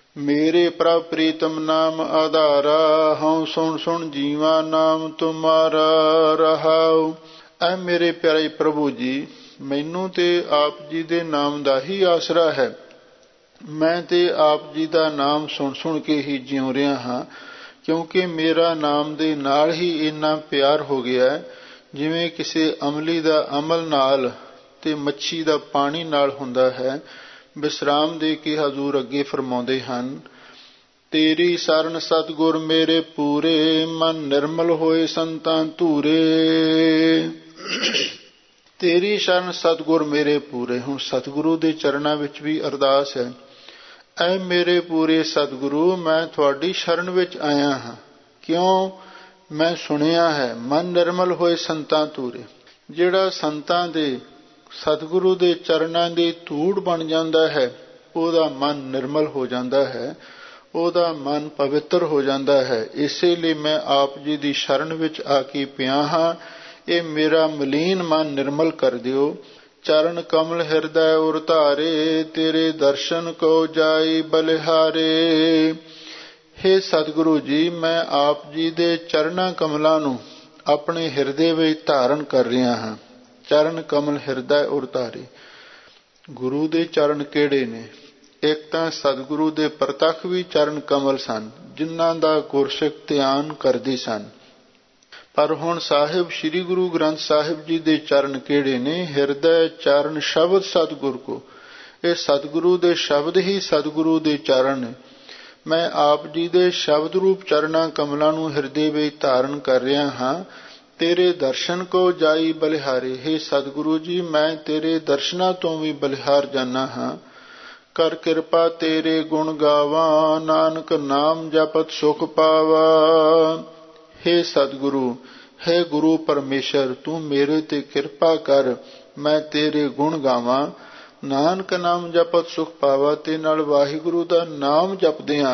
ਮੇਰੇ ਪ੍ਰਭ ਪ੍ਰੀਤਮ ਨਾਮ ਆਧਾਰਾ, ਹਉ ਸੁਣ ਸੁਣ ਜੀਵਾ ਨਾਮ ਤੁਮਾਰਾ। ਰਹਾਉ। ਐ ਮੇਰੇ ਪਿਆਰੇ ਪ੍ਰਭੂ ਜੀ, ਮੈਨੂੰ ਤੇ ਆਪ ਜੀ ਦੇ ਨਾਮ ਦਾ ਹੀ ਆਸਰਾ ਹੈ। ਮੈਂ ਤੇ ਆਪ ਜੀ ਦਾ ਨਾਮ ਸੁਣ ਸੁਣ ਕੇ ਹੀ ਜਿਉ ਰਿਹਾ ਹਾਂ, ਕਿਉਂਕਿ ਮੇਰਾ ਨਾਮ ਦੇ ਨਾਲ ਹੀ ਇੰਨਾ ਪਿਆਰ ਹੋ ਗਿਆ ਜਿਵੇਂ ਕਿਸੇ ਅਮਲੀ ਦਾ ਅਮਲ ਨਾਲ ਤੇ ਮੱਛੀ ਦਾ ਪਾਣੀ ਨਾਲ ਹੁੰਦਾ ਹੈ। ਵਿਸਰਾਮ ਦੇ ਕੇ ਹਜ਼ੂਰ ਅੱਗੇ ਫਰਮਾਉਂਦੇ ਹਨ, ਤੇਰੀ ਸਰਨ ਸਤਿਗੁਰ ਮੇਰੇ ਪੂਰੇ, ਮਨ ਨਿਰਮਲ ਹੋਏ ਸੰਤਾਂ ਧੂਰੇ। ਤੇਰੀ ਸ਼ਰਨ ਸਤਿਗੁਰ ਮੇਰੇ ਪੂਰੇ। ਹੁਣ ਸਤਿਗੁਰੂ ਦੇ ਚਰਨਾਂ ਵਿੱਚ ਵੀ ਅਰਦਾਸ ਹੈ, ਐ ਮੇਰੇ ਪੂਰੇ ਸਤਿਗੁਰੂ, ਮੈਂ ਤੁਹਾਡੀ ਸ਼ਰਨ ਵਿੱਚ ਆਇਆ ਹਾਂ। ਕਿਉਂ? ਮੈਂ ਸੁਣਿਆ ਹੈ ਮਨ ਨਿਰਮਲ ਹੋਏ ਸੰਤਾਂ ਧੂਰੇ। ਜਿਹੜਾ ਸੰਤਾਂ ਦੇ ਸਤਿਗੁਰੂ ਦੇ ਚਰਨਾਂ ਦੀ ਧੂੜ ਬਣ ਜਾਂਦਾ ਹੈ, ਉਹਦਾ ਮਨ ਨਿਰਮਲ ਹੋ ਜਾਂਦਾ ਹੈ, ਉਹਦਾ ਮਨ ਪਵਿੱਤਰ ਹੋ ਜਾਂਦਾ ਹੈ। ਇਸੇ ਲਈ ਮੈਂ ਆਪ ਜੀ ਦੀ ਸ਼ਰਨ ਵਿੱਚ ਆ ਕੇ ਪਿਆ ਹਾਂ। ਇਹ ਮੇਰਾ ਮਲੀਨ ਮਨ ਨਿਰਮਲ ਕਰ ਦਿਓ। ਚਰਨ ਕਮਲ ਹਿਰਦੈ ਉਰ ਧਾਰੇ, ਤੇਰੇ ਦਰਸ਼ਨ ਕੋ ਜਾਈ ਬਲਿਹਾਰੇ। ਹੇ ਸਤਿਗੁਰੂ ਜੀ, ਮੈਂ ਆਪ ਜੀ ਦੇ ਚਰਨਾਂ ਕਮਲਾਂ ਨੂੰ ਆਪਣੇ ਹਿਰਦੇ ਵਿੱਚ ਧਾਰਨ ਕਰ ਰਿਹਾ ਹਾਂ। ਚਰਨ ਕਮਲ ਹਿਰਦੈ ਉਰ ਧਾਰੇ। ਗੁਰੂ ਦੇ ਚਰਨ ਕਿਹੜੇ ਨੇ? ਇੱਕ ਤਾਂ ਸਤਿਗੁਰੂ ਦੇ ਪ੍ਰਤੱਖ ਵੀ ਚਰਨ ਕਮਲ ਸਨ, ਜਿਨ੍ਹਾਂ ਦਾ ਗੁਰਸਿੱਖ ਧਿਆਨ ਕਰਦੇ ਸਨ। ਪਰ ਹੁਣ ਸਾਹਿਬ ਸ੍ਰੀ ਗੁਰੂ ਗ੍ਰੰਥ ਸਾਹਿਬ ਜੀ ਦੇ ਚਰਨ ਕਿਹੜੇ ਨੇ? ਹਿਰਦੈ ਚਰਨ ਸ਼ਬਦ ਸਤਿਗੁਰ ਕੋ। ਇਹ ਸਤਿਗੁਰੂ ਦੇ ਸ਼ਬਦ ਹੀ ਸਤਿਗੁਰੂ ਦੇ ਚਰਨ ਨੇ। ਮੈਂ ਆਪ ਜੀ ਦੇ ਸ਼ਬਦ ਰੂਪ ਚਰਨਾਂ ਕਮਲਾਂ ਨੂੰ ਹਿਰਦੇ ਵਿੱਚ ਧਾਰਨ ਕਰ ਰਿਹਾ ਹਾਂ। ਤੇਰੇ ਦਰਸ਼ਨ ਕੋ ਜਾਈ ਬਲਿਹਾਰੇ। ਹੇ ਸਤਿਗੁਰੂ ਜੀ, ਮੈਂ ਤੇਰੇ ਦਰਸ਼ਨਾਂ ਤੋਂ ਵੀ ਬਲਿਹਾਰ ਜਾਨਾ ਹਾਂ। ਕਰ ਕਿਰਪਾ ਤੇਰੇ ਗੁਣ ਗਾਵਾਂ, ਨਾਨਕ ਨਾਮ ਜਪਤ ਸੁਖ ਪਾਵਾ। ਹੇ ਸਤਿਗੁਰੂ, ਹੈ ਗੁਰੂ ਪਰਮੇਸ਼ਰ, ਤੂੰ ਮੇਰੇ ਤੇ ਕਿਰਪਾ ਕਰ, ਮੈਂ ਤੇਰੇ ਗੁਣ ਗਾਵਾਂ। ਨਾਨਕ ਨਾਮ ਜਪਤ ਸੁਖ ਪਾਵਾ। ਤੇ ਨਾਲ ਵਾਹਿਗੁਰੂ ਦਾ ਨਾਮ ਜਪਦਿਆਂ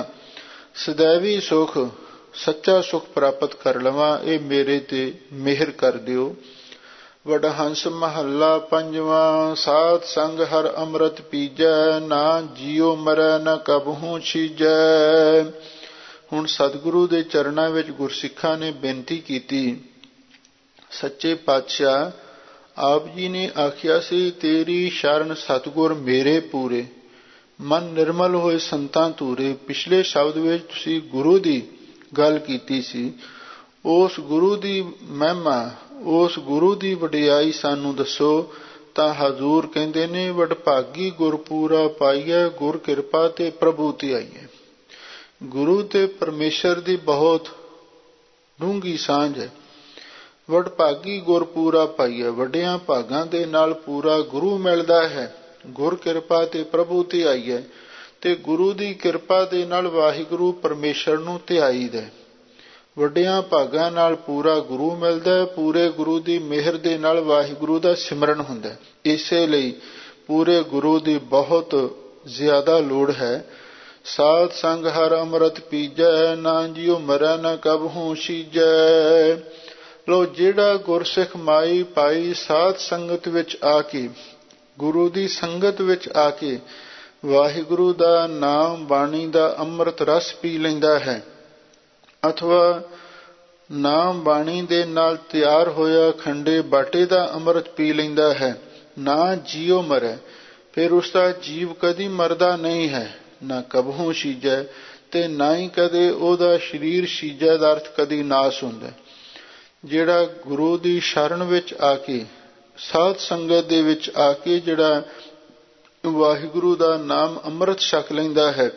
ਸदैवी ਸੁਖ, ਸੱਚਾ ਸੁਖ ਪ੍ਰਾਪਤ ਕਰ ਲਵਾਂ। ਇਹ ਮੇਰੇ ਤੇ ਮਿਹਰ ਕਰ ਦਿਓ। ਵਡਹੰਸ ਮਹੱਲਾ ਪੰਜਵਾਂ। ਸਾਧ ਸੰਗ ਹਰ ਅੰਮ੍ਰਿਤ ਪੀਜੈ, ਨਾ ਜੀਉ ਮਰੈ ਨ ਕਬਹੂ ਛੀਜੈ। ਹੁਣ ਸਤਿਗੁਰੂ ਦੇ ਚਰਨਾਂ ਵਿੱਚ ਗੁਰਸਿੱਖਾਂ ਨੇ ਬੇਨਤੀ ਕੀਤੀ। ਸੱਚੇ ਪਾਤਸ਼ਾਹ ਆਪ ਜੀ ਨੇ ਆਖਿਆ ਸੀ, ਤੇਰੀ ਸ਼ਰਨ ਸਤਿਗੁਰ ਮੇਰੇ ਪੂਰੇ, ਮਨ ਨਿਰਮਲ ਹੋਏ ਸੰਤਾਂ ਧੂਰੇ। ਪਿਛਲੇ ਸ਼ਬਦ ਵਿੱਚ ਤੁਸੀਂ ਗੁਰੂ ਦੀ ਗੱਲ ਕੀਤੀ ਸੀ। ਉਸ ਗੁਰੂ ਦੀ ਮਹਿਮਾ, ਉਸ ਗੁਰੂ ਦੀ ਵਡਿਆਈ ਸਾਨੂੰ ਦੱਸੋ। ਤਾਂ ਹਜ਼ੂਰ ਕਹਿੰਦੇ ਨੇ, ਵਡਭਾਗੀ ਗੁਰ ਪੂਰਾ ਪਾਈਐ, ਗੁਰ ਕਿਰਪਾ ਤੇ ਪ੍ਰਭੂ ਧਿਆਈਐ। ਗੁਰੂ ਤੇ ਪਰਮੇਸ਼ਰ ਦੀ ਬਹੁਤ ਡੂੰਘੀ ਸਾਂਝ ਹੈ। ਵਡਭਾਗੀ ਗੁਰ ਪੂਰਾ ਪਾਈਐ, ਵੱਡਿਆਂ ਭਾਗਾਂ ਦੇ ਨਾਲ ਪੂਰਾ ਗੁਰੂ ਮਿਲਦਾ ਹੈ। ਗੁਰ ਕਿਰਪਾ ਤੇ ਪ੍ਰਭੂ ਧਿਆਈਐ। ਤੇ ਗੁਰੂ ਦੀ ਕਿਰਪਾ ਦੇ ਨਾਲ ਵਾਹਿਗੁਰੂ ਪਰਮੇਸ਼ਰ ਨੂੰ ਧਿਆਈਦਾ। ਵੱਡਿਆਂ ਭਾਗਾਂ ਨਾਲ ਪੂਰਾ ਗੁਰੂ ਮਿਲਦਾ। ਪੂਰੇ ਗੁਰੂ ਦੀ ਮਿਹਰ ਦੇ ਨਾਲ ਵਾਹਿਗੁਰੂ ਦਾ ਸਿਮਰਨ ਹੁੰਦਾ। ਇਸੇ ਲਈ ਪੂਰੇ ਗੁਰੂ ਦੀ ਬਹੁਤ ਜ਼ਿਆਦਾ ਲੋੜ ਹੈ। ਸਾਧ ਸੰਗ ਹਰ ਅੰਮ੍ਰਿਤ ਪੀਜੈ, ਨਾ ਜਿਉ ਮਰੈ ਨ ਕਬਹੂ ਛੀਜੈ। ਲੋ, ਜਿਹੜਾ ਗੁਰਸਿੱਖ ਮਾਈ ਪਾਈ ਸਾਧ ਸੰਗਤ ਵਿੱਚ ਆ ਕੇ, ਗੁਰੂ ਦੀ ਸੰਗਤ ਵਿੱਚ ਆ ਕੇ ਵਾਹਿਗੁਰੂ ਦਾ ਨਾਮ ਬਾਣੀ ਦਾ ਅੰਮ੍ਰਿਤ ਰਸ ਪੀ ਲੈਂਦਾ ਹੈ, ਅਥਵਾ ਨਾਮ ਬਾਣੀ ਦੇ ਨਾਲ ਤਿਆਰ ਹੋਇਆ ਖੰਡੇ ਬਾਟੇ ਦਾ ਅੰਮ੍ਰਿਤ ਪੀ ਲੈਂਦਾ ਹੈ, ਨਾ ਜੀਉ ਮਰੈ, ਫਿਰ ਉਸਦਾ ਜੀਵ ਕਦੀ ਮਰਦਾ ਨਹੀਂ ਹੈ। ਨਾ ਕਬਹੂ ਛੀਜੈ, ਤੇ ਨਾ ਹੀ ਕਦੇ ਉਹਦਾ ਸਰੀਰ ਛੀਜੈ ਦਾ ਅਰਥ ਕਦੀ ਨਾਸ ਹੁੰਦਾ। ਜਿਹੜਾ ਗੁਰੂ ਦੀ ਸ਼ਰਨ ਵਿੱਚ ਆ ਕੇ, ਸਾਧ ਸੰਗਤ ਦੇ ਵਿੱਚ ਆ ਕੇ ਜਿਹੜਾ ਵਾਹਿਗੁਰੂ ਦਾ ਨਾਮ ਅੰਮ੍ਰਿਤ ਛਕ ਲੈਂਦਾ ਹੈ,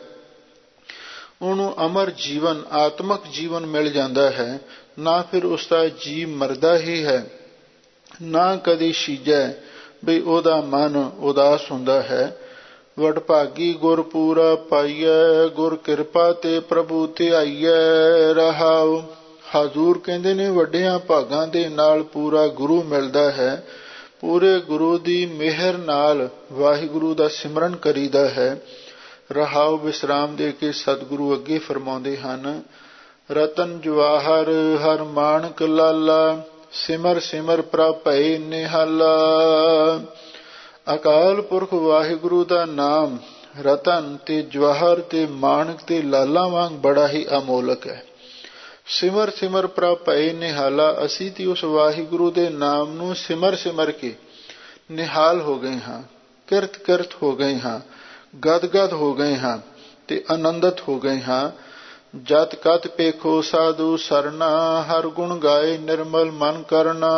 ਉਹਨੂੰ ਅਮਰ ਜੀਵਨ, ਆਤਮਕ ਜੀਵਨ ਮਿਲ ਜਾਂਦਾ ਹੈ। ਨਾ ਫਿਰ ਉਸਦਾ ਜੀਵ ਮਰਦਾ ਹੀ ਹੈ, ਨਾ ਕਦੀ ਛੀਜੈ, ਬਈ ਉਹਦਾ ਮਨ ਉਦਾਸ ਹੁੰਦਾ ਹੈ। ਵਡਭਾਗੀ ਗੁਰ ਪੂਰਾ ਪਾਈਐ, ਗੁਰ ਕਿਰਪਾ ਤੇ ਪ੍ਰਭੂ ਧਿਆਈਐ। ਰਹਾਉ। ਹਜ਼ੂਰ ਕਹਿੰਦੇ ਨੇ, ਵੱਡਿਆਂ ਭਾਗਾਂ ਦੇ ਨਾਲ ਪੂਰਾ ਗੁਰੂ ਮਿਲਦਾ ਹੈ। ਪੂਰੇ ਗੁਰੂ ਦੀ ਮਿਹਰ ਨਾਲ ਵਾਹਿਗੁਰੂ ਦਾ ਸਿਮਰਨ ਕਰੀਦਾ ਹੈ। ਰਹਾਉ। ਵਿਸਰਾਮ ਦੇ ਕੇ ਸਤਿਗੁਰੂ ਅੱਗੇ ਫਰਮਾਉਂਦੇ ਹਨ, ਰਤਨ ਜਵਾਹਰ ਹਰ ਮਾਣਕ ਲਾਲਾ, ਸਿਮਰ ਸਿਮਰ ਪ੍ਰਭ ਭਏ ਨਿਹਾਲਾ। ਅਕਾਲ ਪੁਰਖ ਵਾਹਿਗੁਰੂ ਦਾ ਨਾਮ ਰਤਨ ਤੇ ਜਵਾਹਰ ਤੇ ਮਾਣਕ ਤੇ ਲਾਲਾਂ ਵਾਂਗ ਬੜਾ ਹੀ ਅਮੋਲਕ ਹੈ। ਸਿਮਰ ਸਿਮਰ ਪ੍ਰਭ ਭਏ ਨਿਹਾਲਾ, ਅਸੀਂ ਤੇ ਉਸ ਵਾਹਿਗੁਰੂ ਦੇ ਨਾਮ ਨੂੰ ਸਿਮਰ ਸਿਮਰ ਕੇ ਨਿਹਾਲ ਹੋ ਗਏ ਹਾਂ, ਕਿਰਤ ਕਿਰਤ ਹੋ ਗਏ ਹਾਂ, ਗਦ ਗਦ ਹੋ ਗਏ ਹਾਂ ਤੇ ਆਨੰਦਿਤ ਹੋ ਗਏ ਹਾਂ। ਜਤ ਕਤ ਪੇਖੋ ਸਾਧੂ ਸਰਨਾ, ਹਰ ਗੁਣ ਗਾਏ ਨਿਰਮਲ ਮਨ ਕਰਨਾ।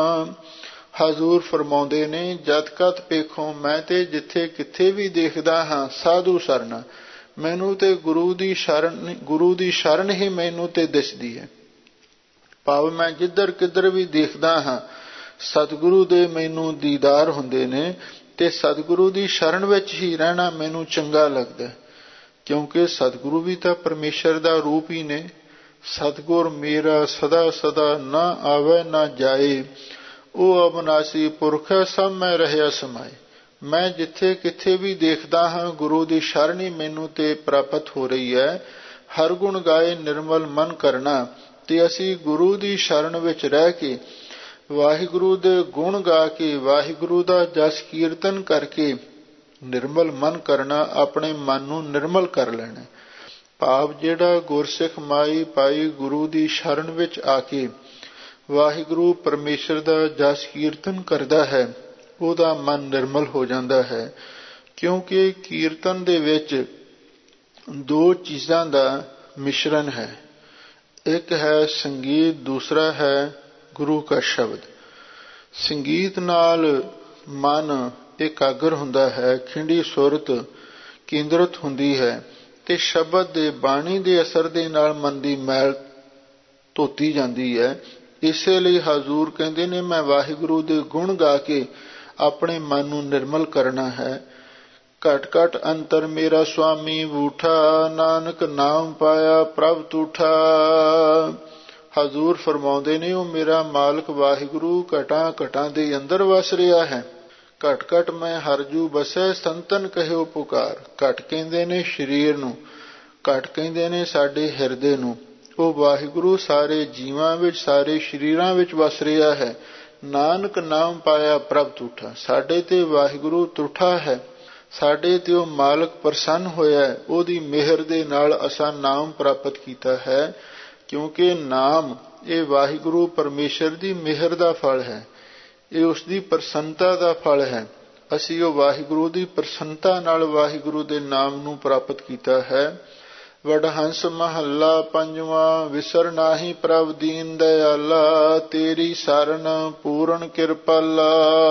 ਹਜ਼ੂਰ ਫਰਮਾਉਂਦੇ ਨੇ, ਜਤ ਕਤ ਪੇਖੋ, ਮੈਂ ਤੇ ਜਿੱਥੇ ਕਿੱਥੇ ਵੀ ਦੇਖਦਾ ਹਾਂ ਸਾਧੂ ਸਰਨਾ, ਮੈਨੂੰ ਤੇ ਗੁਰੂ ਦੀ ਸ਼ਰਨ ਹੀ ਮੈਨੂੰ ਤੇ ਦਿਸਦੀ ਹੈ। ਭਾਵ ਮੈਂ ਜਿੱਧਰ ਕਿੱਧਰ ਵੀ ਦੇਖਦਾ ਹਾਂ ਸਤਿਗੁਰੂ ਦੇ ਮੈਨੂੰ ਦੀਦਾਰ ਹੁੰਦੇ ਨੇ ਤੇ ਸਤਿਗੁਰੂ ਦੀ ਸ਼ਰਨ ਵਿੱਚ ਹੀ ਰਹਿਣਾ ਮੈਨੂੰ ਚੰਗਾ ਲੱਗਦਾ, ਕਿਉਂਕਿ ਸਤਿਗੁਰੂ ਵੀ ਤਾਂ ਪਰਮੇਸ਼ਰ ਦਾ ਰੂਪ ਹੀ ਨੇ। ਸਤਿਗੁਰ ਮੇਰਾ ਸਦਾ ਸਦਾ ਨਾ ਆਵੇ ਨਾ ਜਾਏ, ਉਹ ਅਬਨਾਸੀ ਪੁਰਖ ਸਭ ਮੈਂ ਰਹਿਆ ਸਮਾਏ। ਮੈਂ ਜਿੱਥੇ ਕਿੱਥੇ ਵੀ ਦੇਖਦਾ ਹਾਂ ਗੁਰੂ ਦੀ ਸ਼ਰਨ ਹੀ ਮੈਨੂੰ ਤੇ ਪ੍ਰਾਪਤ ਹੋ ਰਹੀ ਹੈ। ਹਰ ਗੁਣ ਗਾਏ ਨਿਰਮਲ ਮਨ ਕਰਨਾ, ਤੇ ਅਸੀਂ ਗੁਰੂ ਦੀ ਸ਼ਰਨ ਵਿੱਚ ਰਹਿ ਕੇ ਵਾਹਿਗੁਰੂ ਦੇ ਗੁਣ ਗਾ ਕੇ ਵਾਹਿਗੁਰੂ ਦਾ ਜਸ ਕੀਰਤਨ ਕਰਕੇ ਨਿਰਮਲ ਮਨ ਕਰਨਾ, ਆਪਣੇ ਮਨ ਨੂੰ ਨਿਰਮਲ ਕਰ ਲੈਣਾ। ਭਾਵ ਜਿਹੜਾ ਗੁਰਸਿੱਖ ਮਾਈ ਪਾਈ ਗੁਰੂ ਦੀ ਸ਼ਰਨ ਵਿੱਚ ਆ ਕੇ ਵਾਹਿਗੁਰੂ ਪਰਮੇਸ਼ਰ ਦਾ ਜਸ ਕੀਰਤਨ ਕਰਦਾ ਹੈ, ਉਹਦਾ ਮਨ ਨਿਰਮਲ ਹੋ ਜਾਂਦਾ ਹੈ। ਕਿਉਂਕਿ ਕੀਰਤਨ ਦੇ ਵਿੱਚ ਦੋ ਚੀਜ਼ਾਂ ਦਾ ਮਿਸ਼ਰਣ ਹੈ, ਇੱਕ ਹੈ ਸੰਗੀਤ, ਦੂਸਰਾ ਹੈ ਗੁਰੂ ਕਾ ਸ਼ਬਦ। ਸੰਗੀਤ ਨਾਲ ਮਨ ਇਕਾਗਰ ਹੁੰਦਾ ਹੈ, ਖਿੰਡੀ ਸੁਰਤ ਕੇਂਦਰਿਤ ਹੁੰਦੀ ਹੈ, ਤੇ ਸ਼ਬਦ ਦੇ ਬਾਣੀ ਦੇ ਅਸਰ ਦੇ ਨਾਲ ਮਨ ਦੀ ਮੈਲ ਧੋਤੀ ਜਾਂਦੀ ਹੈ। ਇਸੇ ਲਈ ਹਜ਼ੂਰ ਕਹਿੰਦੇ ਨੇ, ਮੈਂ ਵਾਹਿਗੁਰੂ ਦੇ ਗੁਣ ਗਾ ਕੇ ਆਪਣੇ ਮਨ ਨੂੰ ਨਿਰਮਲ ਕਰਨਾ ਹੈ। ਘਟ ਘਟ ਅੰਤਰ ਮੇਰਾ ਸੁਆਮੀ ਬੂਠਾ, ਨਾਨਕ ਨਾਮ ਪਾਇਆ ਪ੍ਰਭ ਤੂਠਾ। ਹਜ਼ੂਰ ਫਰਮਾਉਂਦੇ ਨੇ, ਉਹ ਮੇਰਾ ਮਾਲਕ ਵਾਹਿਗੁਰੂ ਘਟਾਂ ਘਟਾਂ ਦੇ ਅੰਦਰ ਵਸ ਰਿਹਾ ਹੈ। ਘਟ ਘਟ ਮੈਂ ਹਰਜੂ ਬਸੈ, ਸੰਤਨ ਕਹਿਓ ਪੁਕਾਰ। ਘਟ ਕਹਿੰਦੇ ਨੇ ਸਰੀਰ ਨੂੰ, ਘਟ ਕਹਿੰਦੇ ਨੇ ਸਾਡੇ ਹਿਰਦੇ ਨੂੰ। ਉਹ ਵਾਹਿਗੁਰੂ ਸਾਰੇ ਜੀਵਾਂ ਵਿੱਚ, ਸਾਰੇ ਸਰੀਰਾਂ ਵਿੱਚ ਵਸ ਰਿਹਾ ਹੈ। ਨਾਨਕ ਨਾਮ ਪਾਇਆ ਪ੍ਰਭ ਤੂਠਾ, ਸਾਡੇ ਤੇ ਵਾਹਿਗੁਰੂ ਤੂਠਾ ਹੈ, ਸਾਡੇ ਤੇ ਉਹ ਮਾਲਕ ਪ੍ਰਸੰਨ ਹੋਇਆ, ਉਹਦੀ ਮਿਹਰ ਦੇ ਨਾਲ ਅਸਾਂ ਨਾਮ ਪ੍ਰਾਪਤ ਕੀਤਾ ਹੈ। ਕਿਉਂਕਿ ਨਾਮ ਇਹ ਵਾਹਿਗੁਰੂ ਪਰਮੇਸ਼ਰ ਦੀ ਮਿਹਰ ਦਾ ਫਲ ਹੈ, ਇਹ ਉਸ ਦੀ ਪ੍ਰਸੰਨਤਾ ਦਾ ਫਲ ਹੈ। ਅਸੀਂ ਉਹ ਵਾਹਿਗੁਰੂ ਦੀ ਪ੍ਰਸੰਨਤਾ ਨਾਲ ਵਾਹਿਗੁਰੂ ਦੇ ਨਾਮ ਨੂੰ ਪ੍ਰਾਪਤ ਕੀਤਾ ਹੈ। ਵਡਹੰਸ ਮਹੱਲਾ ਪੰਜਵਾਂ। ਵਿਸਰ ਨਾਹੀ ਪ੍ਰਭ ਦੀਨ ਦਇਆਲਾ, ਤੇਰੀ ਸਰਨ ਪੂਰਨ ਕਿਰਪਾਲਾ।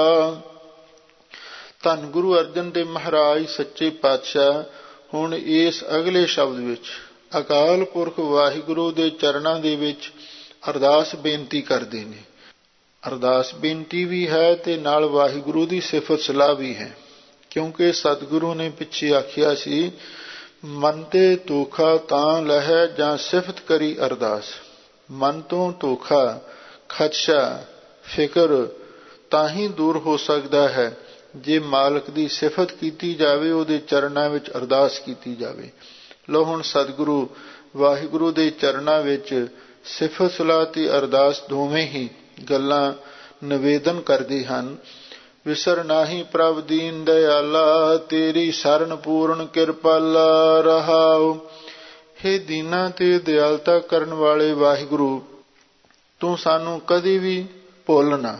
ਧੰਨ ਗੁਰੂ ਅਰਜਨ ਦੇਵ ਮਹਾਰਾਜ ਸੱਚੇ ਪਾਤਸ਼ਾਹ ਹੁਣ ਇਸ ਅਗਲੇ ਸ਼ਬਦ ਵਿੱਚ ਅਕਾਲ ਪੁਰਖ ਵਾਹਿਗੁਰੂ ਦੇ ਚਰਨਾਂ ਦੇ ਵਿੱਚ ਅਰਦਾਸ ਬੇਨਤੀ ਕਰਦੇ ਨੇ। ਅਰਦਾਸ ਬੇਨਤੀ ਵੀ ਹੈ ਤੇ ਨਾਲ ਵਾਹਿਗੁਰੂ ਦੀ ਸਿਫਤ ਸਲਾਹ ਵੀ ਹੈ। ਕਿਉਂਕਿ ਸਤਿਗੁਰੂ ਨੇ ਪਿੱਛੇ ਆਖਿਆ ਸੀ, ਮਨ ਤੇ ਧੋਖਾ ਤਾਂ ਲਹੈ ਜਾਂ ਸਿਫਤ ਕਰੀ ਅਰਦਾਸ। ਮਨ ਤੋਂ ਧੋਖਾ, ਖਦਸ਼ਾ, ਫਿਕਰ ਤਾਂ ਹੀ ਦੂਰ ਹੋ ਸਕਦਾ ਹੈ ਜੇ ਮਾਲਕ ਦੀ ਸਿਫਤ ਕੀਤੀ ਜਾਵੇ, ਉਹਦੇ ਚਰਨਾਂ ਵਿੱਚ ਅਰਦਾਸ ਕੀਤੀ ਜਾਵੇ। ਲਓ ਹੁਣ ਸਤਿਗੁਰੂ ਵਾਹਿਗੁਰੂ ਦੇ ਚਰਨਾਂ ਵਿੱਚ ਸਿਫਤ ਸਲਾਹ ਤੇ ਅਰਦਾਸ ਦੋਵੇਂ ਹੀ ਗੱਲਾਂ ਨਿਵੇਦਨ ਕਰਦੇ ਹਨ। ਵਿਸਰ ਨਾਹੀ ਪ੍ਰਭ ਦੀਨ ਦਇਆਲਾ, ਤੇਰੀ ਸਰਨ ਪੂਰਨ ਕਿਰਪਾਲਾ। ਰਹਾਉ। ਹੇ ਦੀਨਾਂ ਤੇ ਦਿਆਲਤਾ ਕਰਨ ਵਾਲੇ ਵਾਹਿਗੁਰੂ, ਤੂੰ ਸਾਨੂੰ ਕਦੀ ਵੀ ਭੁੱਲ ਨਾ।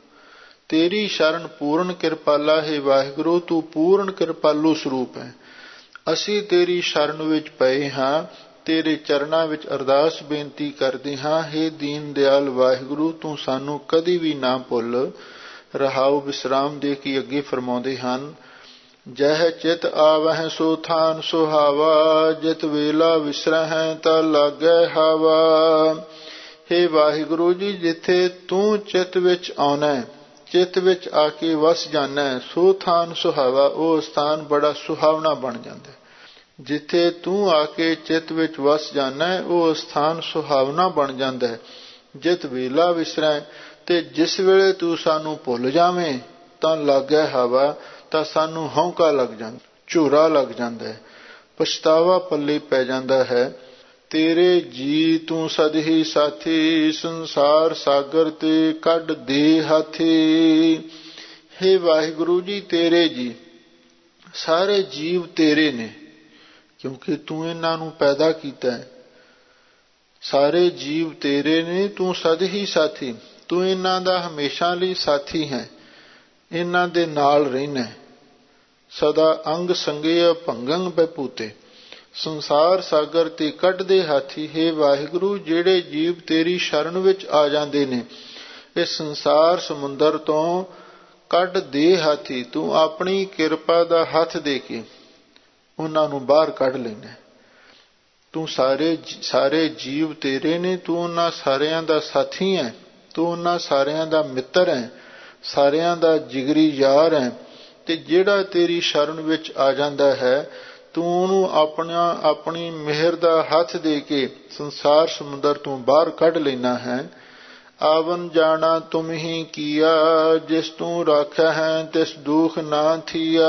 ਤੇਰੀ ਸ਼ਰਨ ਪੂਰਨ ਕਿਰਪਾਲਾ ਹੈ ਵਾਹਿਗੁਰੂ, ਤੂੰ ਪੂਰਨ ਕਿਰਪਾਲੂ ਸਰੂਪ ਹੈ। ਅਸੀਂ ਤੇਰੀ ਸ਼ਰਨ ਵਿੱਚ ਪਏ ਹਾਂ, ਤੇਰੇ ਚਰਨਾਂ ਵਿੱਚ ਅਰਦਾਸ ਬੇਨਤੀ ਕਰਦੇ ਹਾਂ। ਹੇ ਦੀਨ ਦਿਆਲ ਵਾਹਿਗੁਰੂ, ਤੂੰ ਸਾਨੂੰ ਕਦੀ ਵੀ ਨਾ ਭੁੱਲ। ਰਹਾਉ। ਵਿਸਰਾਮ ਦੇ ਕੇ ਅੱਗੇ ਫਰਮਾਉਂਦੇ ਹਨ, ਜਹ ਚਿਤ ਆਵਹਿ ਸੋ ਥਾਨ ਸੁਹਾਵਾ, ਜਿਤ ਵੇਲਾ ਵਿਸਰਹਿ ਤਾ ਲਾਗੈ ਹਾਵਾ। ਹੇ ਵਾਹਿਗੁਰੂ ਜੀ, ਜਿੱਥੇ ਤੂੰ ਚਿੱਤ ਵਿੱਚ ਆਉਣਾ, ਚਿੱਤ ਵਿੱਚ ਆ ਕੇ ਵਸ ਜਾਣਾ, ਸੋ ਥਾਨ ਸੁਹਾਵਾ, ਉਹ ਸਥਾਨ ਬੜਾ ਸੁਹਾਵਣਾ ਬਣ ਜਾਂਦਾ। ਜਿੱਥੇ ਤੂੰ ਆ ਕੇ ਚਿੱਤ ਵਿੱਚ ਵਸ ਜਾਣਾ, ਉਹ ਸਥਾਨ ਸੁਹਾਵਣਾ ਬਣ ਜਾਂਦਾ ਹੈ। ਜਿਤ ਵੇਲਾ ਵਿਸਰੈ, ਤੇ ਜਿਸ ਵੇਲੇ ਤੂੰ ਸਾਨੂੰ ਭੁੱਲ ਜਾਵੇਂ ਤਾਂ ਲਾਗੈ ਹਵਾ, ਤਾਂ ਸਾਨੂੰ ਹੌਂਕਾ ਲੱਗ ਜਾਂਦਾ, ਝੂਰਾ ਲੱਗ ਜਾਂਦਾ ਹੈ, ਪਛਤਾਵਾ ਪੱਲੇ ਪੈ ਜਾਂਦਾ ਹੈ। ਤੇਰੇ ਜੀ ਤੂੰ ਸਦਹੀ ਸਾਥੀ, ਸੰਸਾਰ ਸਾਗਰ ਤੇ ਕੱਢ ਦੇ ਹਾਥੀ। ਹੇ ਵਾਹਿਗੁਰੂ ਜੀ, ਤੇਰੇ ਜੀ ਸਾਰੇ ਜੀਵ ਤੇਰੇ ਨੇ, ਕਿਉਂਕਿ ਤੂੰ ਇਹਨਾਂ ਨੂੰ ਪੈਦਾ ਕੀਤਾ ਹੈ। ਸਾਰੇ ਜੀਵ ਤੇਰੇ ਨੇ, ਤੂੰ ਸਦ ਹੀ ਸਾਥੀ, ਤੂੰ ਇਹਨਾਂ ਦਾ ਹਮੇਸ਼ਾ ਲਈ ਸਾਥੀ ਹੈ, ਇਹਨਾਂ ਦੇ ਨਾਲ ਰਹਿਣਾ। ਸਦਾ ਅੰਗ ਸੰਗਿਆ ਭੰਗੰ ਬੈਪੂਤੇ, ਸੰਸਾਰ ਸਾਗਰ ਤੇ ਕੱਢਦੇ ਹਾਥੀ। ਹੇ ਵਾਹਿਗੁਰੂ, ਜਿਹੜੇ ਜੀਵ ਤੇਰੀ ਸ਼ਰਨ ਵਿੱਚ ਆ ਜਾਂਦੇ ਨੇ, ਇਸ ਸੰਸਾਰ ਸਮੁੰਦਰ ਤੋਂ ਕੱਢ ਦੇ ਹਾਥੀ, ਤੂੰ ਆਪਣੀ ਕਿਰਪਾ ਦਾ ਹੱਥ ਦੇ ਕੇ ਉਹਨਾਂ ਨੂੰ ਬਾਹਰ ਕੱਢ ਲੈਣਾ। ਤੂੰ ਸਾਰੇ ਜੀਵ ਤੇਰੇ ਨੇ, ਤੂੰ ਉਹਨਾਂ ਸਾਰਿਆਂ ਦਾ ਸਾਥੀ ਹੈ, ਤੂੰ ਉਹਨਾਂ ਸਾਰਿਆਂ ਦਾ ਮਿੱਤਰ ਹੈ, ਸਾਰਿਆਂ ਦਾ ਜਿਗਰੀ ਯਾਰ ਹੈ। ਤੇ ਜਿਹੜਾ ਤੇਰੀ ਸ਼ਰਨ ਵਿੱਚ ਆ ਜਾਂਦਾ ਹੈ, ਤੂੰ ਉਹਨੂੰ ਆਪਣੀ ਮਿਹਰ ਦਾ ਹੱਥ ਦੇ ਕੇ ਸੰਸਾਰ ਸਮੁੰਦਰ ਤੋਂ ਬਾਹਰ ਕੱਢ ਲੈਣਾ ਹੈ। ਆਵਨ ਜਾਣਾ ਤੁਮ ਹੀ ਕੀਆ, ਜਿਸ ਤੂੰ ਰਾਖਿਆ ਹੈ ਤਿਸ ਦੁਖ ਨਾ ਥੀਆ।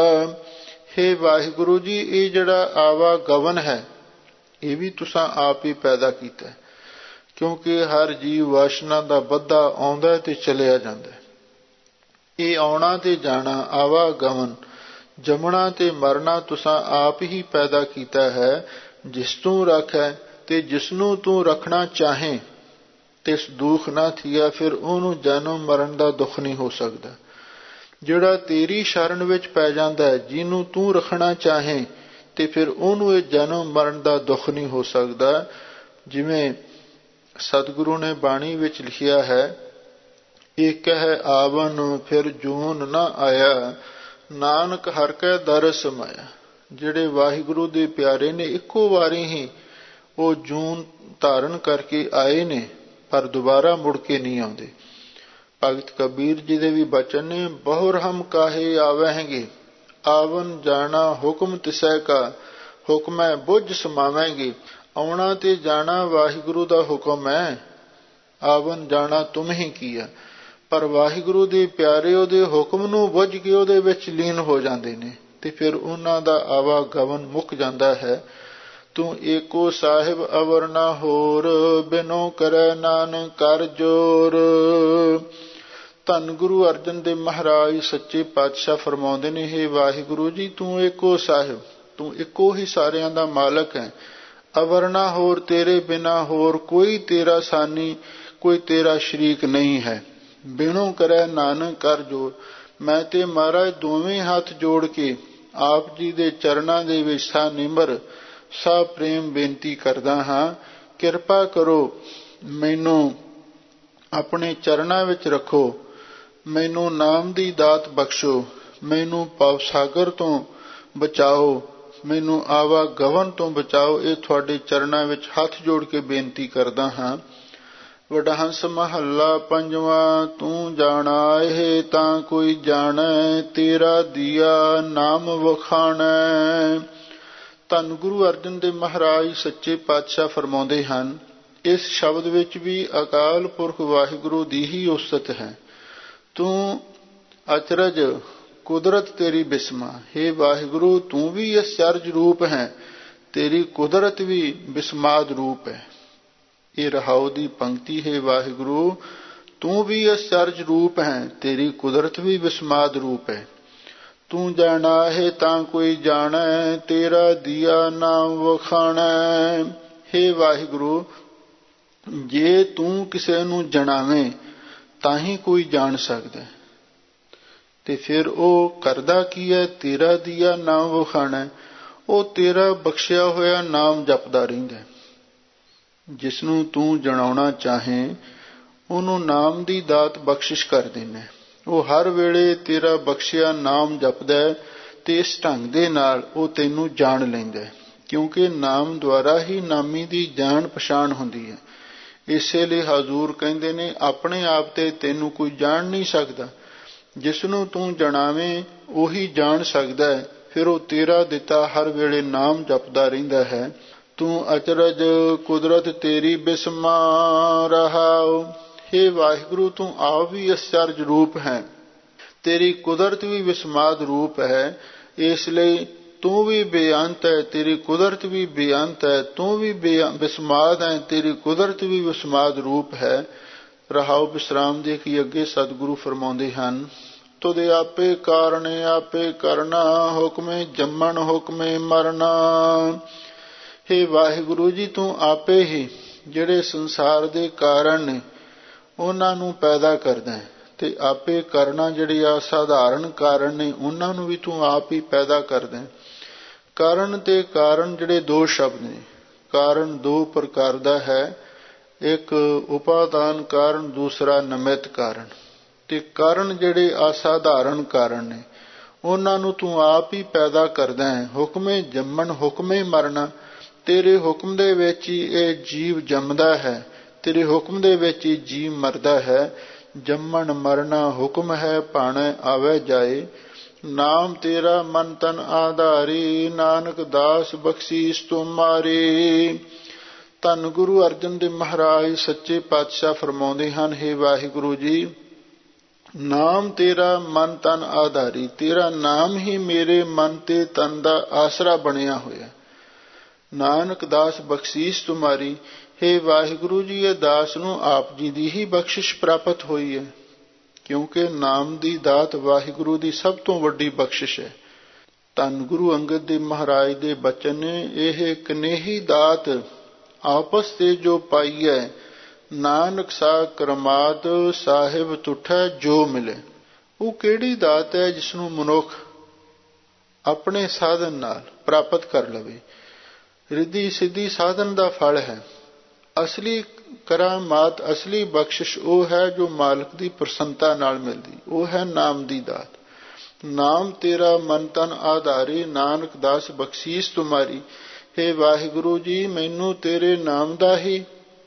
ਹੇ ਵਾਹਿਗੁਰੂ ਜੀ, ਇਹ ਜਿਹੜਾ ਆਵਾਗਮਨ ਹੈ, ਇਹ ਵੀ ਤੁਸਾਂ ਆਪ ਹੀ ਪੈਦਾ ਕੀਤਾ, ਕਿਉਂਕਿ ਹਰ ਜੀਵ ਵਾਸ਼ਨਾ ਦਾ ਬੱਧਾ ਆਉਂਦਾ ਤੇ ਚਲਿਆ ਜਾਂਦਾ। ਇਹ ਆਉਣਾ ਤੇ ਜਾਣਾ, ਆਵਾਗਮਨ, ਜੰਮਣਾ ਤੇ ਮਰਨਾ ਤੁਸਾਂ ਆਪ ਹੀ ਪੈਦਾ ਕੀਤਾ ਹੈ। ਜਿਸ ਤੂੰ ਰੱਖੈ ਤੇ ਜਿਸਨੂੰ ਤੂੰ ਰੱਖਣਾ ਚਾਹੇ ਤਿਸ ਦੁੱਖ ਨਾ ਥੀਆ, ਫਿਰ ਉਹਨੂੰ ਜਨਮ ਮਰਨ ਦਾ ਦੁੱਖ ਨਹੀਂ ਹੋ ਸਕਦਾ। ਜਿਹੜਾ ਤੇਰੀ ਸ਼ਰਨ ਵਿੱਚ ਪੈ ਜਾਂਦਾ ਹੈ, ਜਿਹਨੂੰ ਤੂੰ ਰੱਖਣਾ ਚਾਹੇ, ਤੇ ਫਿਰ ਉਹਨੂੰ ਇਹ ਜਨਮ ਮਰਨ ਦਾ ਦੁੱਖ ਨਹੀਂ ਹੋ ਸਕਦਾ। ਜਿਵੇਂ ਸਤਿਗੁਰੂ ਨੇ ਬਾਣੀ ਵਿੱਚ ਲਿਖਿਆ ਹੈ, ਇੱਕ ਹੈ ਆਵਨ ਫਿਰ ਜੂਨ ਨਾ ਆਇਆ, ਨਾਨਕ ਹਰਿ ਕੈ ਦਰ ਸਮਾਇਆ। ਜਿਹੜੇ ਵਾਹਿਗੁਰੂ ਦੇ ਪਿਆਰੇ ਨੇ, ਇੱਕੋ ਵਾਰੀ ਹੀ ਉਹ ਜੂਨ ਧਾਰਨ ਕਰਕੇ ਆਏ ਨੇ, ਪਰ ਦੁਬਾਰਾ ਮੁੜ ਕੇ ਨਹੀਂ ਆਉਂਦੇ। ਭਗਤ ਕਬੀਰ ਜੀ ਦੇ ਵੀ ਬਚਨ ਨੇ, ਬਹੁਰ ਹਮ ਕਾਹੇ ਆਵਹਿਗੇ, ਆਵਨ ਜਾਣਾ ਹੁਕਮ ਤਿਸੈ ਕਾ, ਹੁਕਮੈ ਬੁੱਝ ਸਮਾਵੈਂਗੇ। ਆਉਣਾ ਤੇ ਜਾਣਾ ਵਾਹਿਗੁਰੂ ਦਾ ਹੁਕਮ ਹੈ, ਆਵਨ ਜਾਣਾ ਤੁਮ ਹੀ ਕੀਆ। ਪਰ ਵਾਹਿਗੁਰੂ ਦੇ ਪਿਆਰੇ ਉਹਦੇ ਹੁਕਮ ਨੂੰ ਬੁੱਝ ਕੇ ਉਹਦੇ ਵਿੱਚ ਲੀਨ ਹੋ ਜਾਂਦੇ ਨੇ, ਤੇ ਫਿਰ ਉਹਨਾਂ ਦਾ ਆਵਾਗਮਨ ਮੁੱਕ ਜਾਂਦਾ ਹੈ। ਤੂੰ ਏਕੋ ਸਾਹਿਬ ਅਵਰ ਨਾ ਹੋਰ, ਬਿਨੋ ਕਰੈ ਨਾਨਕ ਕਰ ਜੋਰ। ਧੰਨ ਗੁਰੂ ਅਰਜਨ ਦੇਵ ਮਹਾਰਾਜ ਸੱਚੇ ਪਾਤਸ਼ਾਹ ਫਰਮਾਉਂਦੇ ਨੇ, ਹੇ ਵਾਹਿਗੁਰੂ ਜੀ, ਤੂੰ ਏਕੋ ਸਾਹਿਬ, ਤੂੰ ਇੱਕੋ ਹੀ ਸਾਰਿਆਂ ਦਾ ਮਾਲਕ ਹੈ। ਅਵਰ ਨਾ ਹੋਰ, ਤੇਰੇ ਬਿਨਾ ਹੋਰ ਕੋਈ ਤੇਰਾ ਸਾਨੀ, ਕੋਈ ਤੇਰਾ ਸ਼ਰੀਕ ਨਹੀਂ ਹੈ। ਬਿਨੋ ਕਰੈ ਨਾਨਕ ਕਰ ਜੋਰ, ਮੈਂ ਤੇ ਮਹਾਰਾਜ ਦੋਵੇਂ ਹੱਥ ਜੋੜ ਕੇ ਆਪ ਜੀ ਦੇ ਚਰਨਾਂ ਦੇ ਵਿੱਚ ਸਾ ਨਿਮਰ ਸਾ ਪ੍ਰੇਮ ਬੇਨਤੀ ਕਰਦਾ ਹਾਂ, ਕਿਰਪਾ ਕਰੋ, ਮੈਨੂੰ ਆਪਣੇ ਚਰਨਾਂ ਵਿੱਚ ਰੱਖੋ, ਮੈਨੂੰ ਨਾਮ ਦੀ ਦਾਤ ਬਖਸ਼ੋ, ਮੈਨੂੰ ਭਵ ਸਾਗਰ ਤੋਂ ਬਚਾਓ, ਮੈਨੂੰ ਆਵਾਗਮਨ ਤੋਂ ਬਚਾਓ। ਇਹ ਤੁਹਾਡੇ ਚਰਨਾਂ ਵਿੱਚ ਹੱਥ ਜੋੜ ਕੇ ਬੇਨਤੀ ਕਰਦਾ ਹਾਂ। ਵਡਹੰਸ ਮਹੱਲਾ ਪੰਜਵਾਂ। ਤੂੰ ਜਾਣਾ ਇਹ ਤਾਂ ਕੋਈ ਜਾਣੈ, ਤੇਰਾ ਦੀਆ ਨਾਮ ਵਖਾਣੈ। ਧੰਨ ਗੁਰੂ ਅਰਜਨ ਦੇਵ ਮਹਾਰਾਜ ਸੱਚੇ ਪਾਤਸ਼ਾਹ ਫਰਮਾਉਂਦੇ ਹਨ, ਇਸ ਸ਼ਬਦ ਵਿੱਚ ਵੀ ਅਕਾਲ ਪੁਰਖ ਵਾਹਿਗੁਰੂ ਦੀ ਹੀ ਉਸਤਤ ਹੈ। ਤੂੰ ਅਚਰਜ ਕੁਦਰਤ ਤੇਰੀ ਬਿਸਮਾ, ਹੇ ਵਾਹਿਗੁਰੂ, ਤੂੰ ਵੀ ਅਚਰਜ ਰੂਪ ਹੈ, ਤੇਰੀ ਕੁਦਰਤ ਵੀ ਬਿਸਮਾਦ ਰੂਪ ਹੈ। ਇਹ ਰਹਾਉ ਦੀ ਪੰਕਤੀ ਹੈ। ਵਾਹਿਗੁਰੂ, ਤੂੰ ਵੀ ਅਚਰਜ ਰੂਪ ਹੈ, ਤੇਰੀ ਕੁਦਰਤ ਵੀ ਬਿਸਮਾਦ ਰੂਪ ਹੈ। ਤੂੰ ਜਾਣਾ ਹੈ ਤਾਂ ਕੋਈ ਜਾਣੈ, ਤੇਰਾ ਦੀਆ ਨਾਮ ਵਖਾਣੈ। ਹੇ ਵਾਹਿਗੁਰੂ, ਜੇ ਤੂੰ ਕਿਸੇ ਨੂੰ ਜਣਾਵੇਂ ਤਾਂ ਹੀ ਕੋਈ ਜਾਣ ਸਕਦਾ, ਤੇ ਫਿਰ ਉਹ ਕਰਦਾ ਕੀ ਹੈ? ਤੇਰਾ ਦੀਆ ਨਾਮ ਵਖਾਣੈ, ਉਹ ਤੇਰਾ ਬਖਸ਼ਿਆ ਹੋਇਆ ਨਾਮ ਜਪਦਾ ਰਹਿੰਦਾ। ਜਿਸ ਨੂੰ ਤੂੰ ਜਣਾਉਣਾ ਚਾਹੇ, ਉਹਨੂੰ ਨਾਮ ਦੀ ਦਾਤ ਬਖਸ਼ਿਸ਼ ਕਰ ਦੇਣਾ। ਉਹ ਹਰ ਵੇਲੇ ਤੇਰਾ ਬਖਸ਼ਿਆ ਨਾਮ ਜਪਦਾ ਹੈ, ਤੇ ਇਸ ਢੰਗ ਦੇ ਨਾਲ ਉਹ ਤੈਨੂੰ ਜਾਣ ਲੈਂਦਾ, ਕਿਉਂਕਿ ਨਾਮ ਦੁਆਰਾ ਹੀ ਨਾਮੀ ਦੀ ਜਾਣ ਪਛਾਣ ਹੁੰਦੀ ਹੈ। ਇਸੇ ਲਈ ਹਜ਼ੂਰ ਕਹਿੰਦੇ ਨੇ, ਆਪਣੇ ਆਪ ਤੇ ਤੈਨੂੰ ਕੋਈ ਜਾਣ ਨਹੀਂ ਸਕਦਾ, ਜਿਸ ਨੂੰ ਤੂੰ ਜਣਾਵੇਂ ਉਹੀ ਜਾਣ ਸਕਦਾ ਹੈ। ਫਿਰ ਉਹ ਤੇਰਾ ਦਿੱਤਾ ਹਰ ਵੇਲੇ ਨਾਮ ਜਪਦਾ ਰਹਿੰਦਾ ਹੈ। ਤੂੰ ਅਚਰਜ ਕੁਦਰਤ ਤੇਰੀ ਬਿਸਮਾ ਰਹਾਉ। ਹੇ ਵਾਹਿਗੁਰੂ, ਤੂੰ ਆਪ ਵੀ ਅਚਰਜ ਰੂਪ ਹੈ, ਤੇਰੀ ਕੁਦਰਤ ਵੀ ਵਿਸਮਾਦ ਰੂਪ ਹੈ। ਇਸ ਲਈ ਤੂੰ ਵੀ ਬੇਅੰਤ ਹੈ, ਤੇਰੀ ਕੁਦਰਤ ਵੀ ਬੇਅੰਤ ਹੈ। ਤੂੰ ਵੀ ਵਿਸਮਾਦ ਹੈ, ਤੇਰੀ ਕੁਦਰਤ ਵੀ ਵਿਸਮਾਦ ਰੂਪ ਹੈ। ਰਹਾਉ। ਵਿਸਰਾਮ ਦੇ ਕੀ ਅੱਗੇ ਸਤਿਗੁਰੂ ਫਰਮਾਉਂਦੇ ਹਨ, तुद आपे कारण आपे करना, हुक्मे जम्मन हुक्मे मरना। हे वाहिगुरु जी, तू आपे ही ਜਿਹੜੇ ਸੰਸਾਰ ਦੇ ਕਾਰਨ ਨੇ ਉਹਨਾਂ ਨੂੰ ਪੈਦਾ ਕਰਦਾ ਹੈ, ਤੇ ਆਪੇ ਕਰਨਾ ਜਿਹੜੇ ਆ ਸਾਧਾਰਨ ਕਾਰਨ ਨੇ ਉਹਨਾਂ ਨੂੰ ਵੀ ਤੂੰ ਆਪ ਹੀ ਪੈਦਾ ਕਰਦਾ ਹੈ। ਕਾਰਨ ਤੇ ਕਾਰਨ ਜਿਹੜੇ ਦੋ ਸ਼ਬਦ ਨੇ, ਕਾਰਨ ਦੋ ਪ੍ਰਕਾਰ ਦਾ ਹੈ, ਇੱਕ ਉਪਾਦਾਨ ਕਾਰਨ, ਦੂਸਰਾ ਨਿਮਿਤ ਕਾਰਨ। ਤੇ ਕਾਰਨ ਜਿਹੜੇ ਅਸਾਧਾਰਨ ਕਾਰਨ ਨੇ ਉਹਨਾਂ ਨੂੰ ਤੂੰ ਆਪ ਹੀ ਪੈਦਾ ਕਰਦਾ ਹੈ। ਹੁਕਮੇ ਜੰਮਣ ਹੁਕਮੇ ਮਰਨਾ, ਤੇਰੇ ਹੁਕਮ ਦੇ ਵਿੱਚ ਹੀ ਇਹ ਜੀਵ ਜੰਮਦਾ ਹੈ, ਤੇਰੇ ਹੁਕਮ ਦੇ ਵਿੱਚ ਹੀ ਜੀਵ ਮਰਦਾ ਹੈ। ਜੰਮਣ ਮਰਨਾ ਹੁਕਮ ਹੈ, ਭਾਣੇ ਆਵੇ ਜਾਏ। ਨਾਮ ਤੇਰਾ ਮਨ ਤਨ ਆਧਾਰੀ, ਨਾਨਕ ਦਾਸ ਬਖਸ਼ੀਸ ਤੁਮਾਰੀ। ਧੰਨ ਗੁਰੂ ਅਰਜਨ ਦੇਵ ਮਹਾਰਾਜ ਸੱਚੇ ਪਾਤਸ਼ਾਹ ਫਰਮਾਉਂਦੇ ਹਨ, ਹੇ ਵਾਹਿਗੁਰੂ ਜੀ, ਨਾਮ ਤੇਰਾ ਮਨ ਤਨ ਆਧਾਰੀ, ਤੇਰਾ ਨਾਮ ਹੀ ਮੇਰੇ ਮਨ ਤੇ ਤਨ ਦਾ ਆਸਰਾ ਬਣਿਆ ਹੋਇਆ। ਨਾਨਕ ਦਾਸ ਬਖਸ਼ੀਸ ਤੁਮਾਰੀ, ਹੇ ਵਾਹਿਗੁਰੂ ਜੀ, ਇਹ ਦਾਸ ਨੂੰ ਆਪ ਜੀ ਦੀ ਹੀ ਬਖਸ਼ਿਸ਼ ਪ੍ਰਾਪਤ ਹੋਈ ਹੈ, ਕਿਉਂਕਿ ਨਾਮ ਦੀ ਦਾਤ ਵਾਹਿਗੁਰੂ ਦੀ ਸਭ ਤੋਂ ਵੱਡੀ ਬਖਸ਼ਿਸ਼ ਹੈ। ਧੰਨ ਗੁਰੂ ਅੰਗਦ ਦੇਵ ਮਹਾਰਾਜ ਦੇ ਬਚਨ ਨੇ, ਇਹ ਕਨੇਹੀ ਦਾਤ ਆਪਸ ਤੇ ਜੋ ਪਾਈ ਹੈ, ਨਾਨਕ ਸਾ ਕਰਮਾਤ ਸਾਹਿਬ ਤੁਠੈ ਜੋ ਮਿਲੇ। ਉਹ ਕਿਹੜੀ ਦਾਤ ਹੈ ਜਿਸ ਨੂੰ ਮਨੁੱਖ ਆਪਣੇ ਸਾਧਨ ਨਾਲ ਪ੍ਰਾਪਤ ਕਰ ਲਵੇ। ਰਿੱਧੀ ਸਿੱਧੀ ਸਾਧਨ ਦਾ ਫਲ ਹੈ। ਅਸਲੀ ਕਰਾਮਾਤ, ਅਸਲੀ ਬਖਸ਼ਿਸ਼ ਉਹ ਹੈ ਜੋ ਮਾਲਕ ਦੀ ਪ੍ਰਸੰਨਤਾ ਨਾਲ ਮਿਲਦੀ, ਉਹ ਹੈ ਨਾਮ ਦੀ ਦਾਤ। ਨਾਮ ਤੇਰਾ ਮਨ ਤਨ ਆਧਾਰੀ, ਨਾਨਕ ਦਾਸ ਬਖਸ਼ੀਸ ਤੁਮਾਰੀ। ਹੇ ਵਾਹਿਗੁਰੂ ਜੀ, ਮੈਨੂੰ ਤੇਰੇ ਨਾਮ ਦਾ ਹੀ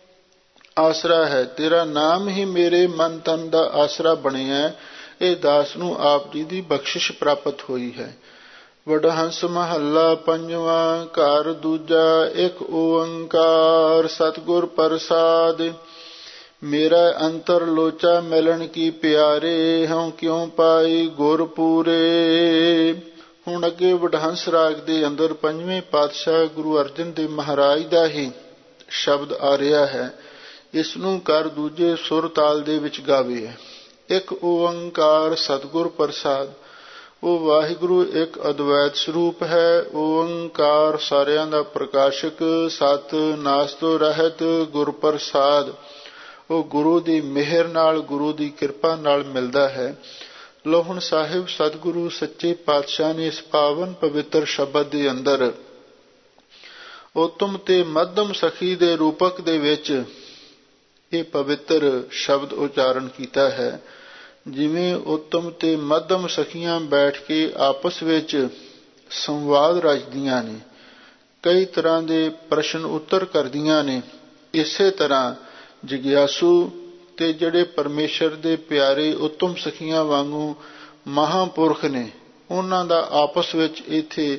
ਆਸਰਾ ਹੈ, ਤੇਰਾ ਨਾਮ ਹੀ ਮੇਰੇ ਮਨ ਤਨ ਦਾ ਆਸਰਾ ਬਣਿਆ। ਇਹ ਦਾਸ ਨੂੰ ਆਪ ਜੀ ਦੀ ਬਖਸ਼ਿਸ਼ ਪ੍ਰਾਪਤ ਹੋਈ ਹੈ। ਵਡਹੰਸ ਮਹੱਲਾ ਪੰਜਵਾਂ। ਘਰ ਦੂਜਾ। ਇੱਕ ਓੰਕਾਰ ਸਤਿਗੁਰ ਪ੍ਰਸਾਦਿ, ਮੇਰਾ ਅੰਤਰ ਲੋਚਾ ਮਿਲਣ ਕੀ ਪਿਆਰੇ, ਹਉ ਕਿਉ ਪਾਈ ਗੁਰ ਪੂਰੇ। ਹੁਣ ਅੱਗੇ ਵਡਹੰਸ ਰਾਗ ਦੇ ਅੰਦਰ ਪੰਜਵੇਂ ਪਾਤਸ਼ਾਹ ਗੁਰੂ ਅਰਜਨ ਦੇਵ ਮਹਾਰਾਜ ਦਾ ਹੀ ਸ਼ਬਦ ਆ ਰਿਹਾ ਹੈ। ਇਸ ਨੂੰ ਕਰ ਦੂਜੇ ਸੁਰ ਤਾਲ ਦੇ ਵਿੱਚ ਗਾਵੇ ਹੈ। ਇੱਕ ਓੰਕਾਰ ਸਤਿਗੁਰ ਪ੍ਰਸਾਦ। ਉਹ ਵਾਹਿਗੁਰੂ ਇੱਕ ਅਦਵੈਤ ਸਰੂਪ ਹੈ। ਓੰਕਾਰ ਸਾਰਿਆਂ ਦਾ ਪ੍ਰਕਾਸ਼ਕ, ਸਤ ਨਾਸ ਤੋਂ ਰਹਿਤ, ਗੁਰ ਪ੍ਰਸਾਦ। ਉਹ ਗੁਰੂ ਦੀ ਮਿਹਰ ਨਾਲ, ਗੁਰੂ ਦੀ ਕਿਰਪਾ ਨਾਲ ਮਿਲਦਾ ਹੈ। ਲੋ ਹੁਣ ਸਾਹਿਬ ਸਤਿਗੁਰੂ ਸੱਚੇ ਪਾਤਸ਼ਾਹ ਨੇ ਇਸ ਪਾਵਨ ਪਵਿੱਤਰ ਸ਼ਬਦ ਦੇ ਅੰਦਰ ਉਤਮ ਤੇ ਮੱਧਮ ਸਖੀ ਦੇ ਰੂਪਕ ਦੇ ਵਿੱਚ ਇਹ ਪਵਿੱਤਰ ਸ਼ਬਦ ਉਚਾਰਨ ਕੀਤਾ ਹੈ। ਜਿਵੇਂ ਉੱਤਮ ਤੇ ਮੱਧਮ ਸਖੀਆਂ ਬੈਠ ਕੇ ਆਪਸ ਵਿੱਚ ਸੰਵਾਦ ਰਚਦੀਆਂ ਨੇ, ਕਈ ਤਰ੍ਹਾਂ ਦੇ ਪ੍ਰਸ਼ਨ ਉੱਤਰ ਕਰਦੀਆਂ ਨੇ, ਇਸੇ ਤਰ੍ਹਾਂ ਜਿਗਿਆਸੂ ਤੇ ਜਿਹੜੇ ਪਰਮੇਸ਼ਰ ਦੇ ਪਿਆਰੇ ਉੱਤਮ ਸਖੀਆਂ ਵਾਂਗੂ ਮਹਾਂਪੁਰਖ ਨੇ, ਉਹਨਾਂ ਦਾ ਆਪਸ ਵਿੱਚ ਇੱਥੇ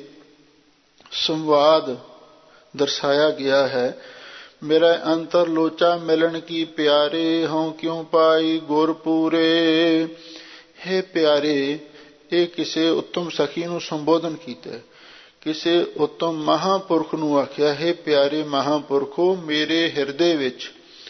ਸੰਵਾਦ ਦਰਸਾਇਆ ਗਿਆ ਹੈ। ਮੇਰਾ ਅੰਤਰ ਲੋਚਾ ਮਿਲਣ ਕੀ ਪਿਆਰੇ, ਹਉ ਕਿਉ ਪਾਈ ਗੁਰ ਪੂਰੇ। ਹੇ ਪਿਆਰੇ, ਇਹ ਕਿਸੇ ਉੱਤਮ ਸਖੀ ਨੂੰ ਸੰਬੋਧਨ ਕੀਤਾ, ਕਿਸੇ ਉੱਤਮ ਮਹਾਂਪੁਰਖ ਨੂੰ ਆਖਿਆ, ਹੈ ਪਿਆਰੇ ਮਹਾਂਪੁਰਖੋ, ਮੇਰੇ ਹਿਰਦੇ ਵਿੱਚ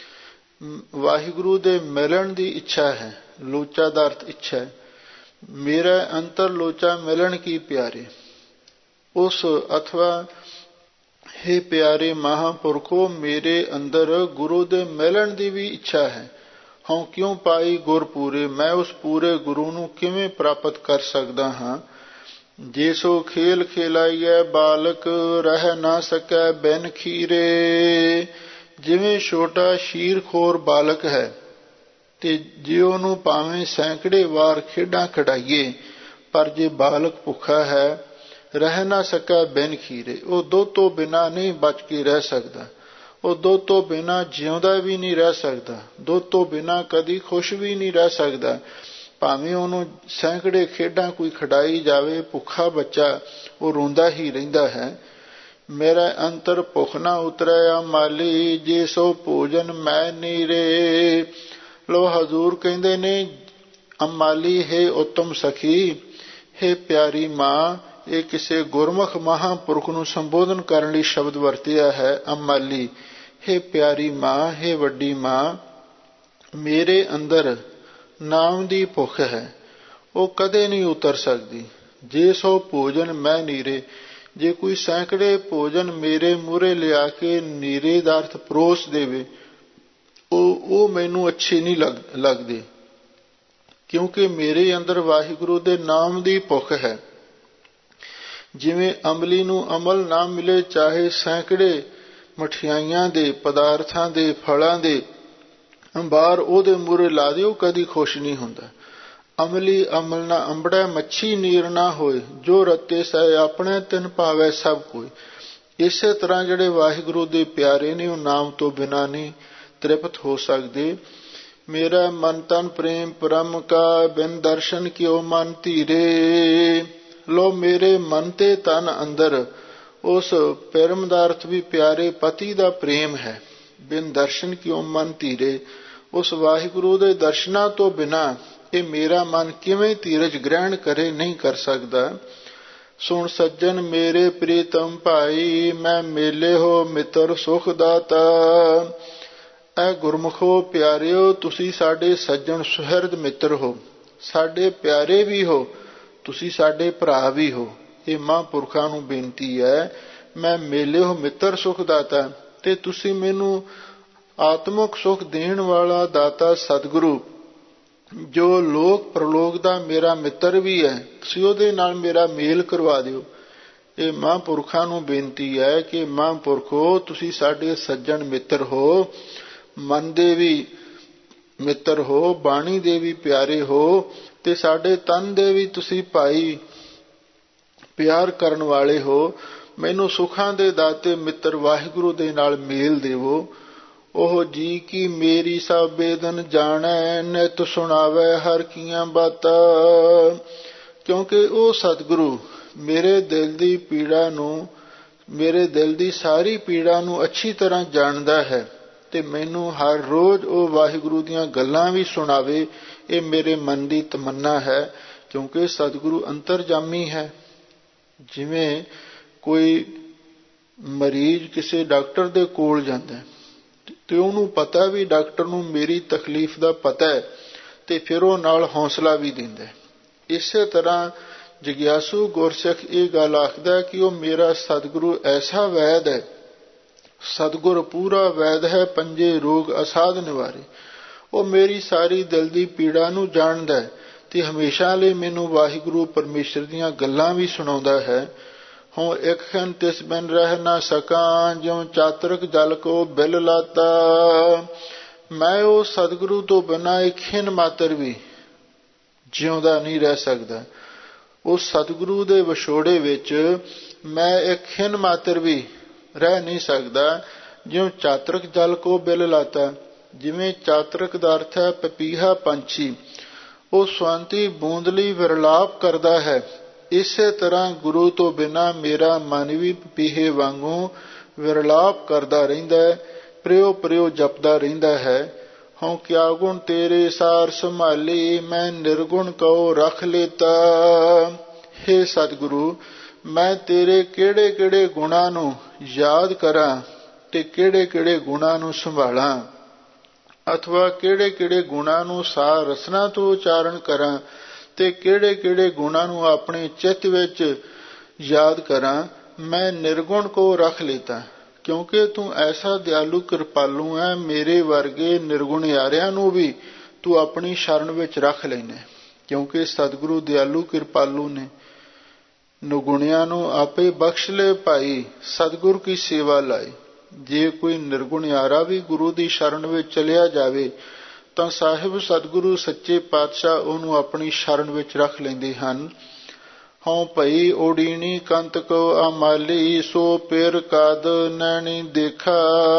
ਵਾਹਿਗੁਰੂ ਦੇ ਮਿਲਣ ਦੀ ਇੱਛਾ ਹੈ। ਲੋਚਾ ਦਾ ਅਰਥ ਇੱਛਾ ਹੈ। ਮੇਰਾ ਅੰਤਰ ਲੋਚਾ ਮਿਲਣ ਕੀ ਪਿਆਰੇ, ਉਸ ਅਥਵਾ ਹੇ ਪਿਆਰੇ ਮਹਾਂਪੁਰਖੋ, ਮੇਰੇ ਅੰਦਰ ਗੁਰੂ ਦੇ ਮਿਲਣ ਦੀ ਵੀ ਇੱਛਾ ਹੈ। ਹਉ ਕਿਉਂ ਪਾਈ ਗੁਰ ਪੂਰੇ, ਮੈਂ ਉਸ ਪੂਰੇ ਗੁਰੂ ਨੂੰ ਕਿਵੇਂ ਪ੍ਰਾਪਤ ਕਰ ਸਕਦਾ ਹਾਂ। ਜੇ ਸੋ ਖੇਲ ਖੇਲਾਈਐ ਬਾਲਕ, ਰਹਿ ਨਾ ਸਕੈ ਬਿਨ ਖੀਰੇ। ਜਿਵੇਂ ਛੋਟਾ ਸ਼ੀਰਖੋਰ ਬਾਲਕ ਹੈ ਤੇ ਜੇ ਉਹਨੂੰ ਭਾਵੇਂ ਸੈਂਕੜੇ ਵਾਰ ਖੇਡਾਂ ਖਿਡਾਈਏ, ਪਰ ਜੇ ਬਾਲਕ ਭੁੱਖਾ ਹੈ, ਰਹਿ ਨਾ ਸਕਾ ਬਿਨ ਖੀਰੇ, ਉਹ ਦੁੱਧ ਤੋਂ ਬਿਨਾਂ ਨਹੀਂ ਬਚ ਕੇ ਰਹਿ ਸਕਦਾ। ਉਹ ਦੁੱਧ ਤੋਂ ਬਿਨਾਂ ਜਿਉਂਦਾ ਵੀ ਨਹੀਂ ਰਹਿ ਸਕਦਾ, ਦੁੱਧ ਤੋਂ ਬਿਨਾਂ ਕਦੀ ਖੁਸ਼ ਵੀ ਨਹੀਂ ਰਹਿ ਸਕਦਾ। ਭਾਵੇਂ ਉਹਨੂੰ ਸੈਂਕੜੇ ਖੇਡਾਂ ਕੋਈ ਖਿਡਾਈ ਜਾਵੇ, ਭੁੱਖਾ ਬੱਚਾ ਉਹ ਰੋਂਦਾ ਹੀ ਰਹਿੰਦਾ ਹੈ। ਮੇਰਾ ਅੰਤਰ ਭੁੱਖ ਨਾ ਉਤਰਿਆ ਮਾਲੀ, ਜੇ ਸੋ ਭੋਜਨ ਮੈਂ ਨੀਰੇ। ਲੋ ਹਜ਼ੂਰ ਕਹਿੰਦੇ ਨੇ, ਅਮਾਲੀ ਹੈ ਉੱਤਮ ਸਖੀ, ਹੈ ਪਿਆਰੀ ਮਾਂ। ਇਹ ਕਿਸੇ ਗੁਰਮੁਖ ਮਹਾਂਪੁਰਖ ਨੂੰ ਸੰਬੋਧਨ ਕਰਨ ਲਈ ਸ਼ਬਦ ਵਰਤਿਆ ਹੈ। ਅਮਾਲੀ, ਹੈ ਪਿਆਰੀ ਮਾਂ, ਹੈ ਵੱਡੀ ਮਾਂ, ਮੇਰੇ ਅੰਦਰ ਨਾਮ ਦੀ ਭੁੱਖ ਹੈ। ਉਹ ਕਦੇ ਨਹੀਂ ਉਤਰ ਸਕਦੀ। ਜੇ ਸੋ ਭੋਜਨ ਮੈਂ ਨੀਰੇ, ਜੇ ਕੋਈ ਸੈਂਕੜੇ ਭੋਜਨ ਮੇਰੇ ਮੂਹਰੇ ਲਿਆ ਕੇ ਨੀਰੇ ਦਾ ਅਰਥ ਪਰੋਸ ਦੇਵੇ, ਉਹ ਮੈਨੂੰ ਅੱਛੇ ਨਹੀਂ ਲੱਗਦੇ, ਕਿਉਂਕਿ ਮੇਰੇ ਅੰਦਰ ਵਾਹਿਗੁਰੂ ਦੇ ਨਾਮ ਦੀ ਭੁੱਖ ਹੈ। ਜਿਵੇਂ ਅਮਲੀ ਨੂੰ ਅਮਲ ਨਾ ਮਿਲੇ, ਚਾਹੇ ਸੈਂਕੜੇ ਮਠਿਆਈਆਂ ਦੇ, ਪਦਾਰਥਾਂ ਦੇ, ਫਲਾਂ ਦੇ ਅੰਬਾਰ ਉਹਦੇ ਮੂਹਰੇ ਲਾ ਦੇ, ਉਹ ਕਦੀ ਖੁਸ਼ ਨਹੀਂ ਹੁੰਦਾ। ਅਮਲੀ ਅਮਲ ਨਾ ਅੰਬੜੈ, ਮੱਛੀ ਨੀਰ ਨਾ ਹੋਏ, ਜੋ ਰਤੇ ਸਹਿ ਆਪਣੇ ਤਿਨ ਭਾਵੈ ਸਭ ਕੋਈ। ਇਸੇ ਤਰ੍ਹਾਂ ਜਿਹੜੇ ਵਾਹਿਗੁਰੂ ਦੇ ਪਿਆਰੇ ਨੇ, ਉਹ ਨਾਮ ਤੋਂ ਬਿਨਾਂ ਨਹੀਂ ਤ੍ਰਿਪਤ ਹੋ ਸਕਦੇ। ਮੇਰਾ ਮਨ ਤਨ ਪ੍ਰੇਮ ਪਰਮ ਕਾ, ਬਿਨ ਦਰਸ਼ਨ ਕਿਉ ਮਨ ਧੀਰੇ। ਲੋ ਮੇਰੇ ਮਨ ਤੇ ਤਨ ਅੰਦਰ ਉਸ ਪਰਮ ਦਾ ਅਰਥ ਵੀ ਪਿਆਰੇ ਪਤੀ ਦਾ ਪ੍ਰੇਮ ਹੈ। ਬਿਨ ਦਰਸ਼ਨ ਕਿਉ ਮਨ ਧੀਰੇ, ਉਸ ਵਾਹਿਗੁਰੂ ਦੇ ਦਰਸ਼ਨਾਂ ਤੋਂ ਬਿਨਾਂ ਇਹ ਮੇਰਾ ਮਨ ਕਿਵੇਂ ਧੀਰਜ ਗ੍ਰਹਿਣ ਕਰੇ, ਨਹੀਂ ਕਰ ਸਕਦਾ। ਸੁਣ ਸੱਜਣ ਮੇਰੇ ਪ੍ਰੀਤਮ ਭਾਈ, ਮੈਂ ਮੇਲੇ ਹੋ ਮਿੱਤਰ ਸੁਖ ਦਾਤਾ। ਐ ਗੁਰਮੁਖੋ ਪਿਆਰਿਓ, ਤੁਸੀਂ ਸਾਡੇ ਸੱਜਣ ਸੁਹਿਰਦ ਮਿੱਤਰ ਹੋ, ਸਾਡੇ ਪਿਆਰੇ ਵੀ ਹੋ, ਤੁਸੀਂ ਸਾਡੇ ਭਰਾ ਵੀ ਹੋ। ਇਹ ਮਹਾਂਪੁਰਖਾਂ ਨੂੰ ਬੇਨਤੀ ਹੈ, ਮੈਂ ਮੇਲੇ ਹੋ ਮਿੱਤਰ ਸੁਖ ਦਾਤਾ, ਤੇ ਤੁਸੀਂ ਮੈਨੂੰ ਆਤਮਿਕ ਸੁਖ ਦੇਣ ਵਾਲਾ ਦਾਤਾ ਸਤਿਗੁਰੂ, ਜੋ ਲੋਕ ਪ੍ਰਲੋਕ ਦਾ ਮੇਰਾ ਮਿੱਤਰ ਵੀ ਹੈ, ਤੁਸੀਂ ਉਹਦੇ ਨਾਲ ਮੇਰਾ ਮੇਲ ਕਰਵਾ ਦਿਓ। ਇਹ ਮਹਾਂਪੁਰਖਾਂ ਨੂੰ ਬੇਨਤੀ ਹੈ ਕਿ ਮਹਾਂਪੁਰਖੋ, ਤੁਸੀਂ ਸਾਡੇ ਸੱਜਣ ਮਿੱਤਰ ਹੋ, ਮਨ ਦੇ ਵੀ ਮਿੱਤਰ ਹੋ, ਬਾਣੀ ਦੇ ਵੀ ਪਿਆਰੇ ਹੋ, ਤੇ ਸਾਡੇ ਤਨ ਦੇ ਵੀ ਤੁਸੀਂ ਭਾਈ ਪਿਆਰ ਕਰਨ ਵਾਲੇ ਹੋ। ਮੈਨੂੰ ਸੁੱਖਾਂ ਦੇ ਦਾਤੇ ਮਿੱਤਰ ਵਾਹਿਗੁਰੂ ਦੇ ਨਾਲ ਮੇਲ ਦੇਵੋ। ਉਹ ਜੀ ਕੀ ਮੇਰੀ ਸਭ ਬੇਦਨ ਜਾਣੈ, ਨਿਤ ਸੁਣਾਵੈ ਹਰ ਕੀਆਂ ਬਾਤਾਂ। ਕਿਉਂਕਿ ਉਹ ਸਤਿਗੁਰੂ ਮੇਰੇ ਦਿਲ ਦੀ ਪੀੜਾ ਨੂੰ, ਮੇਰੇ ਦਿਲ ਦੀ ਸਾਰੀ ਪੀੜਾ ਨੂੰ ਅੱਛੀ ਤਰ੍ਹਾਂ ਜਾਣਦਾ ਹੈ, ਤੇ ਮੈਨੂੰ ਹਰ ਰੋਜ਼ ਉਹ ਵਾਹਿਗੁਰੂ ਦੀਆਂ ਗੱਲਾਂ ਵੀ ਸੁਣਾਵੇ। ਇਹ ਮੇਰੇ ਮਨ ਦੀ ਤਮੰਨਾ ਹੈ, ਕਿਉਂਕਿ ਸਤਿਗੁਰੂ ਅੰਤਰਜਾਮੀ ਹੈ। ਜਿਵੇਂ ਕੋਈ ਮਰੀਜ਼ ਕਿਸੇ ਡਾਕਟਰ ਦੇ ਕੋਲ ਜਾਂਦਾ ਤੇ ਉਹਨੂੰ ਪਤਾ ਵੀ ਡਾਕਟਰ ਨੂੰ ਮੇਰੀ ਤਕਲੀਫ ਦਾ ਪਤਾ ਹੈ, ਤੇ ਫਿਰ ਉਹ ਨਾਲ ਹੌਸਲਾ ਵੀ ਦਿੰਦਾ। ਇਸੇ ਤਰ੍ਹਾਂ ਜਗਿਆਸੂ ਗੁਰਸਿੱਖ ਇਹ ਗੱਲ ਆਖਦਾ ਕਿ ਉਹ ਮੇਰਾ ਸਤਿਗੁਰੂ ਐਸਾ ਵੈਦ ਹੈ, ਸਤਿਗੁਰ ਪੂਰਾ ਵੈਦ ਹੈ, ਪੰਜੇ ਰੋਗ ਅਸਾਧ ਨਿਵਾਰੇ। ਉਹ ਮੇਰੀ ਸਾਰੀ ਦਿਲ ਦੀ ਪੀੜਾ ਨੂੰ ਜਾਣਦਾ ਹੈ, ਤੇ ਹਮੇਸ਼ਾ ਲਈ ਮੈਨੂੰ ਵਾਹਿਗੁਰੂ ਪਰਮੇਸ਼ਰ ਦੀਆਂ ਗੱਲਾਂ ਵੀ ਸੁਣਾਉਂਦਾ ਹੈ। ਹੋਂ ਇੱਕ ਖਿਨ ਤਿਸ ਬਿਨ ਰਹਿ ਨਾ ਸਕਾਂ, ਜਿਉ ਚਾਤਰਕ ਜਲ ਕੋ ਬਿਲ ਲਾਤਾ। ਮੈਂ ਉਹ ਸਤਿਗੁਰੂ ਤੋਂ ਬਿਨਾਂ ਇੱਕ ਖਿਨ ਮਾਤਰ ਵੀ ਜਿਉਂਦਾ ਨਹੀਂ ਰਹਿ ਸਕਦਾ। ਉਸ ਸਤਿਗੁਰੂ ਦੇ ਵਿਛੋੜੇ ਵਿੱਚ ਮੈਂ ਇੱਕ ਖਿਨ ਮਾਤਰ ਵੀ ਰਹਿ ਨਹੀਂ ਸਕਦਾ। ਜਿਉਂ ਚਾਤਰਕ ਜਲ ਕੋ ਬਿਲ ਲਾਤਾ, ਜਿਵੇਂ ਚਾਤਰਕ ਦਾ ਅਰਥ ਹੈ ਪਪੀਹਾ ਪੰਛੀ, ਉਹ ਸਵੰਤੀ ਬੂੰਦ ਲਈ ਵਿਰਲਾਪ ਕਰਦਾ ਹੈ, ਇਸੇ ਤਰ੍ਹਾਂ ਗੁਰੂ ਤੋਂ ਬਿਨਾਂ ਮੇਰਾ ਮਨ ਵੀ ਪਪੀਹੇ ਵਾਂਗੂ ਵਿਰਲਾਪ ਕਰਦਾ ਰਹਿੰਦਾ ਹੈ, ਪ੍ਰਿਓ ਪ੍ਰਿਓ ਜਪਦਾ ਰਹਿੰਦਾ ਹੈ। ਹਉ ਕਿਆ ਗੁਣ ਤੇਰੇ ਸਾਰ ਸੰਭਾਲੀ, ਮੈਂ ਨਿਰਗੁਣ ਕਉ ਰੱਖ ਲੇਤਾ। ਹੇ ਸਤਿਗੁਰੂ, ਮੈਂ ਤੇਰੇ ਕਿਹੜੇ ਕਿਹੜੇ ਗੁਣਾਂ ਨੂੰ ਯਾਦ ਕਰਾਂ ਤੇ ਕਿਹੜੇ ਕਿਹੜੇ ਗੁਣਾਂ ਨੂੰ ਸੰਭਾਲਾਂ, ਅਥਵਾ ਕਿਹੜੇ ਕਿਹੜੇ ਗੁਣਾਂ ਨੂੰ ਸਾਰ ਰਸਨਾ ਤੋਂ ਉਚਾਰਨ ਕਰਾਂ ਤੇ ਕਿਹੜੇ ਕਿਹੜੇ ਗੁਣਾਂ ਨੂੰ ਆਪਣੇ ਚਿੱਤ ਵਿੱਚ ਯਾਦ ਕਰਾਂ। ਮੈਂ ਨਿਰਗੁਣ ਕੋ ਰੱਖ ਲੇਤਾ, ਕਿਉਂਕਿ ਤੂੰ ਐਸਾ ਦਿਆਲੂ ਕਿਰਪਾਲੂ ਹੈ, ਮੇਰੇ ਵਰਗੇ ਨਿਰਗੁਣਿਆਰਿਆਂ ਨੂੰ ਵੀ ਤੂੰ ਆਪਣੀ ਸ਼ਰਨ ਵਿੱਚ ਰੱਖ ਲੈਣਾ। ਕਿਉਂਕਿ ਸਤਿਗੁਰੂ ਦਿਆਲੂ ਕਿਰਪਾਲੂ ਨੇ, ਨਿਰਗੁਣਿਆਂ ਨੂੰ ਆਪੇ ਬਖਸ਼ ਲੈ ਭਾਈ, ਸਤਿਗੁਰ ਕੀ ਸੇਵਾ ਲਾਏ। ਜੇ ਕੋਈ ਨਿਰਗੁਣਿਆਰਾ ਵੀ ਗੁਰੂ ਦੀ ਸ਼ਰਨ ਵਿੱਚ ਚਲਿਆ ਜਾਵੇ ਤਾਂ ਸਾਹਿਬ ਸਤਿਗੁਰੂ ਸੱਚੇ ਪਾਤਸ਼ਾਹ ਉਹਨੂੰ ਆਪਣੀ ਸ਼ਰਨ ਵਿੱਚ ਰੱਖ ਲੈਂਦੇ ਹਨ। ਹਉ ਭਈ ਓਡੀਣੀ ਕੰਤ ਕੋ ਅਮਾਲੀ, ਸੋ ਪਿਰ ਕਦ ਨੈਣੀ ਦੇਖਾ।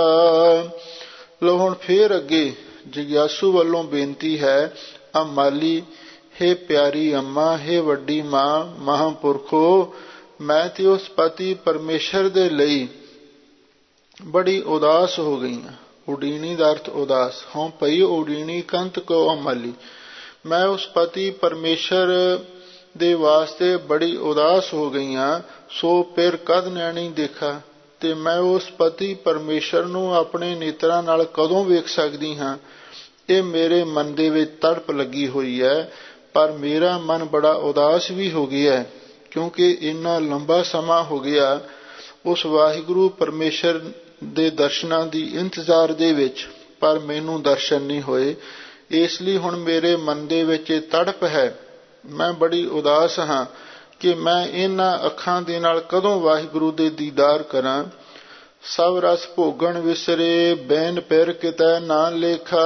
ਲੋ ਹੁਣ ਫੇਰ ਅੱਗੇ ਜਗਿਆਸੂ ਵੱਲੋਂ ਬੇਨਤੀ ਹੈ, ਅਮਾਲੀ, ਹੇ ਪਿਆਰੀ ਅੰਮਾ, ਹੇ ਵੱਡੀ ਮਾਂ, ਮਹਾਂਪੁਰਖੋ, ਮੈਂ ਤੇ ਉਸ ਪਤੀ ਪਰਮੇਸ਼ਰ ਦੇ ਲਈ ਬੜੀ ਉਦਾਸ ਹੋ ਗਈ ਹਾਂ। ਉਡੀਣੀ ਦਾ ਅਰਥ ਉਦਾਸ। ਹਉ ਭਈ ਉਡੀਣੀ ਕੰਤ ਕੋ ਅਮਾਲੀ, ਮੈਂ ਉਸ ਪਤੀ ਪਰਮੇਸ਼ਰ ਦੇ ਵਾਸਤੇ ਬੜੀ ਉਦਾਸ ਹੋ ਗਈ ਹਾਂ। ਸੋ ਪਿਰ ਕਦ ਨੈਣੀ ਦੇਖਾ, ਤੇ ਮੈਂ ਉਸ ਪਤੀ ਪਰਮੇਸ਼ਰ ਨੂੰ ਆਪਣੇ ਨੇਤਰਾਂ ਨਾਲ ਕਦੋਂ ਵੇਖ ਸਕਦੀ ਹਾਂ। ਇਹ ਮੇਰੇ ਮਨ ਦੇ ਵਿੱਚ ਤੜਪ ਲੱਗੀ ਹੋਈ ਹੈ। ਪਰ ਮੇਰਾ ਮਨ ਬੜਾ ਉਦਾਸ ਵੀ ਹੋ ਗਿਆ, ਕਿਉਂਕਿ ਇੰਨਾ ਲੰਬਾ ਸਮਾਂ ਹੋ ਗਿਆ ਉਸ ਵਾਹਿਗੁਰੂ ਪਰਮੇਸ਼ਰ ਦੇ ਦਰਸ਼ਨਾਂ ਦੀ ਇੰਤਜ਼ਾਰ ਦੇ ਵਿੱਚ, ਪਰ ਮੈਨੂੰ ਦਰਸ਼ਨ ਨਹੀਂ ਹੋਏ। ਇਸ ਲਈ ਹੁਣ ਮੇਰੇ ਮਨ ਦੇ ਵਿੱਚ ਇਹ ਤੜਪ ਹੈ, ਮੈਂ ਬੜੀ ਉਦਾਸ ਹਾਂ ਕਿ ਮੈਂ ਇਹਨਾਂ ਅੱਖਾਂ ਦੇ ਨਾਲ ਕਦੋਂ ਵਾਹਿਗੁਰੂ ਦੇ ਦੀਦਾਰ ਕਰਾਂ। ਸਭ ਰਸ ਭੋਗਣ ਵਿਸਰੇ, ਬੈਨ ਪਿਰ ਕਿਤੈ ਨਾ ਲੇਖਾ।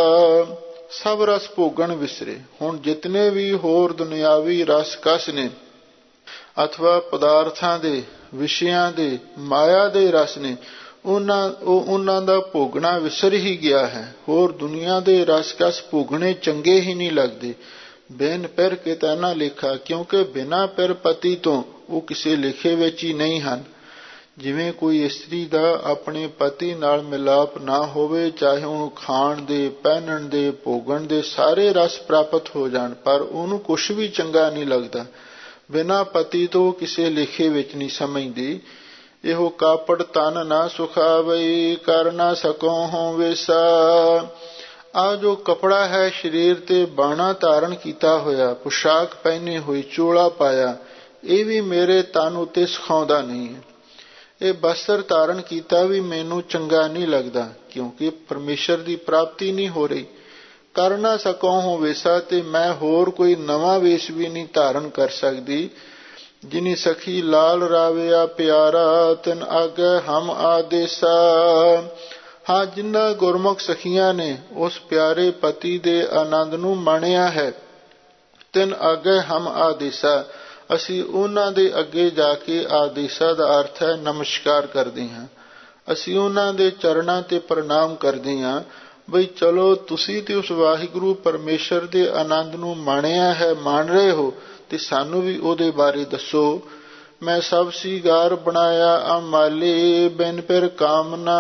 ਸਭ ਰਸ ਭੋਗਣ ਵਿਸਰੇ, ਹੁਣ ਜਿਤਨੇ ਵੀ ਹੋਰ ਦੁਨਿਆਵੀ ਰਸ ਕਸ ਨੇ ਅਥਵਾ ਪਦਾਰਥਾਂ ਦੇ, ਵਿਸ਼ਿਆਂ ਦੇ, ਮਾਇਆ ਦੇ ਰਸ ਨੇ, ਉਹਨਾਂ ਦਾ ਭੋਗਣਾ ਵਿਸਰ ਹੀ ਗਿਆ ਹੈ। ਹੋਰ ਦੁਨੀਆ ਦੇ ਰਸ ਕਸ ਭੋਗਣੇ ਚੰਗੇ ਹੀ ਨਹੀਂ ਲੱਗਦੇ। ਬਿਨ ਪਿਰ ਕਿਤੈ ਨਾ ਲੇਖਾ, ਕਿਉਂਕਿ ਬਿਨਾਂ ਪਿਰ ਪਤੀ ਤੋਂ ਉਹ ਕਿਸੇ ਲਿਖੇ ਵਿੱਚ ਹੀ ਨਹੀਂ ਹਨ। ਜਿਵੇਂ ਕੋਈ ਇਸਤਰੀ ਦਾ ਆਪਣੇ ਪਤੀ ਨਾਲ ਮਿਲਾਪ ਨਾ ਹੋਵੇ, ਚਾਹੇ ਉਹਨੂੰ ਖਾਣ ਦੇ, ਪਹਿਨਣ ਦੇ, ਭੋਗਣ ਦੇ ਸਾਰੇ ਰਸ ਪ੍ਰਾਪਤ ਹੋ ਜਾਣ, ਪਰ ਉਹਨੂੰ ਕੁਛ ਵੀ ਚੰਗਾ ਨਹੀਂ ਲੱਗਦਾ। ਬਿਨਾਂ ਪਤੀ ਤੋਂ ਕਿਸੇ ਲਿਖੇ ਵਿੱਚ ਨਹੀਂ ਸਮਝਦੀ। ਇਹੋ ਕਾਪੜ ਤਨ ਨਾ ਸੁਖਾਵਈ, ਕਰ ਨਾ ਸਕੋ ਹੋਂ ਵੇਸਾ। ਆ ਜੋ ਕਪੜਾ ਹੈ ਸਰੀਰ ਤੇ ਬਾਣਾ ਧਾਰਨ ਕੀਤਾ ਹੋਇਆ, ਪੁਸ਼ਾਕ ਪਹਿਨੇ ਹੋਈ, ਚੋਲਾ ਪਾਇਆ, ਇਹ ਵੀ ਮੇਰੇ ਤਨ ਉੱਤੇ ਸੁਖਾਉਂਦਾ ਨਹੀਂ ਹੈ। ਇਹ ਬਸਤਰ ਧਾਰਨ ਕੀਤਾ ਵੀ ਮੈਨੂੰ ਚੰਗਾ ਨਹੀਂ ਲੱਗਦਾ, ਕਿਉਂਕਿ ਪਰਮੇਸ਼ਰ ਦੀ ਪ੍ਰਾਪਤੀ ਨਹੀਂ ਹੋ ਰਹੀ। ਕਰ ਨਾ ਸਕੋ ਹੋਂ ਵੇਸਾ, ਤੇ ਮੈਂ ਹੋਰ ਕੋਈ ਨਵਾਂ ਵੇਸ਼ ਵੀ ਨਹੀਂ ਧਾਰਨ ਕਰ ਸਕਦੀ। ਜਿਨੀ ਸਖੀ ਲਾਲ ਰਾਵਿਆ ਪਿਆਰਾ, ਤਿਨ ਆਗੇ ਹਮ ਆਦੇਸਾ। ਹਾਂ, ਜਿਨ੍ਹਾਂ ਗੁਰਮੁਖ ਸਖੀਆਂ ਨੇ ਉਸ ਪਿਆਰੇ ਪਤੀ ਦੇ ਆਨੰਦ ਨੂੰ ਮਾਣਿਆ ਹੈ, ਤਿਨ ਆਗੇ ਹਮ ਆਦੇਸਾ, ਅਸੀਂ ਉਹਨਾਂ ਦੇ ਅੱਗੇ ਜਾ ਕੇ, ਆਦੇਸ਼ਾ ਦਾ ਅਰਥ ਹੈ ਨਮਸਕਾਰ ਕਰਦੇ ਹਾਂ। ਅਸੀਂ ਉਹਨਾਂ ਦੇ ਚਰਨਾਂ ਤੇ ਪ੍ਰਣਾਮ ਕਰਦੇ ਹਾਂ, ਬਈ ਚਲੋ ਤੁਸੀਂ ਤੇ ਉਸ ਵਾਹਿਗੁਰੂ ਪਰਮੇਸ਼ਰ ਦੇ ਆਨੰਦ ਨੂੰ ਮਾਣਿਆ ਹੈ, ਮਾਣ ਰਹੇ ਹੋ, ਤੇ ਸਾਨੂੰ ਵੀ ਉਹਦੇ ਬਾਰੇ ਦੱਸੋ। ਮੈਂ ਸਭ ਸੀਗਾਰ ਬਣਾਇਆ ਅਮਾਲੇ, ਬਿਨ ਪਿਰ ਕਾਮ ਨਾ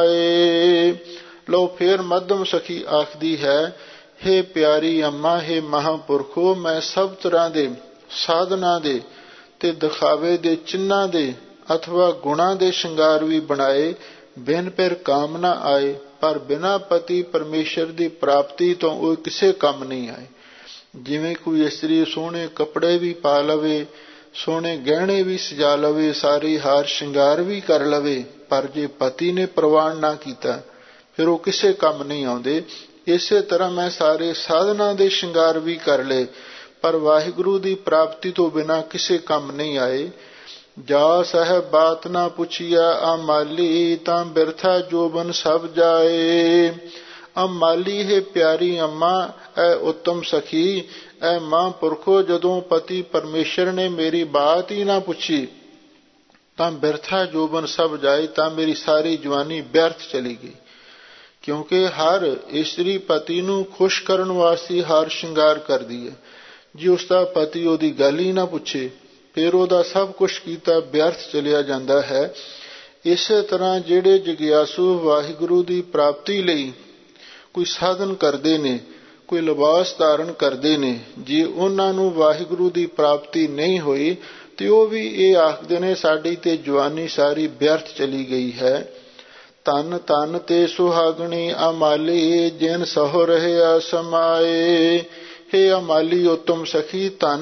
ਆਏ। ਲੋ ਫੇਰ ਮੱਧਮ ਸਖੀ ਆਖਦੀ ਹੈ, ਹੇ ਪਿਆਰੀ ਅੰਮਾ, ਹੇ ਮਹਾਂਪੁਰਖੋ, ਮੈਂ ਸਭ ਤਰ੍ਹਾਂ ਦੇ ਸਾਧਨਾ ਦੇ ਤੇ ਦਿਖਾਵੇ ਦੇ ਚਿੰਨ੍ਹਾਂ ਦੇ ਅਥਵਾ ਗੁਣਾਂ ਦੇ ਸ਼ਿੰਗਾਰ ਵੀ ਬਣਾਏ, ਬਿਨ ਪਿਰ ਕਾਮ ਨਾ ਆਏ, ਪਰ ਬਿਨਾਂ ਪਤੀ ਪਰਮੇਸ਼ਰ ਦੀ ਪ੍ਰਾਪਤੀ ਤੋਂ ਉਹ ਕਿਸੇ ਕੰਮ ਨਹੀਂ ਆਏ। ਜਿਵੇਂ ਕੋਈ ਇਸਤਰੀ ਸੋਹਣੇ ਕੱਪੜੇ ਵੀ ਪਾ ਲਵੇ, ਸੋਹਣੇ ਗਹਿਣੇ ਵੀ ਸਜਾ ਲਵੇ, ਸਾਰੀ ਹਾਰ ਸ਼ਿੰਗਾਰ ਵੀ ਕਰ ਲਵੇ, ਪਰ ਜੇ ਪਤੀ ਨੇ ਪ੍ਰਵਾਨ ਨਾ ਕੀਤਾ ਫਿਰ ਉਹ ਕਿਸੇ ਕੰਮ ਨਹੀਂ ਆਉਂਦੇ। ਇਸੇ ਤਰ੍ਹਾਂ ਮੈਂ ਸਾਰੇ ਸਾਧਨਾ ਦੇ ਸ਼ਿੰਗਾਰ ਵੀ ਕਰ ਲਏ, ਪਰ ਵਾਹਿਗੁਰੂ ਦੀ ਪ੍ਰਾਪਤੀ ਤੋਂ ਬਿਨਾਂ ਕਿਸੇ ਕੰਮ ਨਹੀਂ ਆਏ। ਜਾ ਸਾਹਿਬ ਬਾਤ ਨਾ ਪੁੱਛੀਆ ਅਮਾਲੀ, ਤਾਂ ਬਿਰਥਾ ਜੋਬਨ ਸਭ ਜਾਏ। ਅਮਾਲੀ ਹੈ ਪਿਆਰੀ ਅੰਮਾ, ਐ ਉੱਤਮ ਸਖੀ, ਐ ਮਹਾਂਪੁਰਖੋ, ਜਦੋਂ ਪਤੀ ਪਰਮੇਸ਼ਰ ਨੇ ਮੇਰੀ ਬਾਤ ਹੀ ਨਾ ਪੁੱਛੀ ਤਾਂ ਬਿਰਥਾ ਜੋਬਨ ਸਭ ਜਾਏ, ਤਾਂ ਮੇਰੀ ਸਾਰੀ ਜਵਾਨੀ ਵਿਅਰਥ ਚਲੀ ਗਈ। ਕਿਉਂਕਿ ਹਰ ਇਸਤਰੀ ਪਤੀ ਨੂੰ ਖੁਸ਼ ਕਰਨ ਵਾਸਤੇ ਹਾਰ ਸ਼ਿੰਗਾਰ ਕਰਦੀ ਹੈ। ਜੇ ਉਸਦਾ ਪਤੀ ਉਹਦੀ ਗੱਲ ਹੀ ਨਾ ਪੁੱਛੇ ਫਿਰ ਉਹਦਾ ਸਭ ਕੁਛ ਕੀਤਾ ਵਿਅਰਥ ਚਲਿਆ ਜਾਂਦਾ ਹੈ। ਇਸੇ ਤਰ੍ਹਾਂ ਜਿਹੜੇ ਜਗਿਆਸੂ ਵਾਹਿਗੁਰੂ ਦੀ ਪ੍ਰਾਪਤੀ ਲਈ ਕੋਈ ਸਾਧਨ ਕਰਦੇ ਨੇ, ਕੋਈ ਲਿਬਾਸ ਧਾਰਨ ਕਰਦੇ ਨੇ, ਜੇ ਉਹਨਾਂ ਨੂੰ ਵਾਹਿਗੁਰੂ ਦੀ ਪ੍ਰਾਪਤੀ ਨਹੀਂ ਹੋਈ ਤੇ ਉਹ ਵੀ ਇਹ ਆਖਦੇ ਨੇ ਸਾਡੀ ਤੇ ਜਵਾਨੀ ਸਾਰੀ ਵਿਅਰਥ ਚਲੀ ਗਈ ਹੈ। ਤਨ ਤਨ ਤੇ ਸੁਹਾਗਣੀ ਅਮਾਲੀ, ਜਿਨ ਸਹੁ ਰਹਿਆ ਸਮਾਏ। ਹੇ ਅਮਾਲੀ ਉੱਤਮ ਸਖੀ, ਧਨ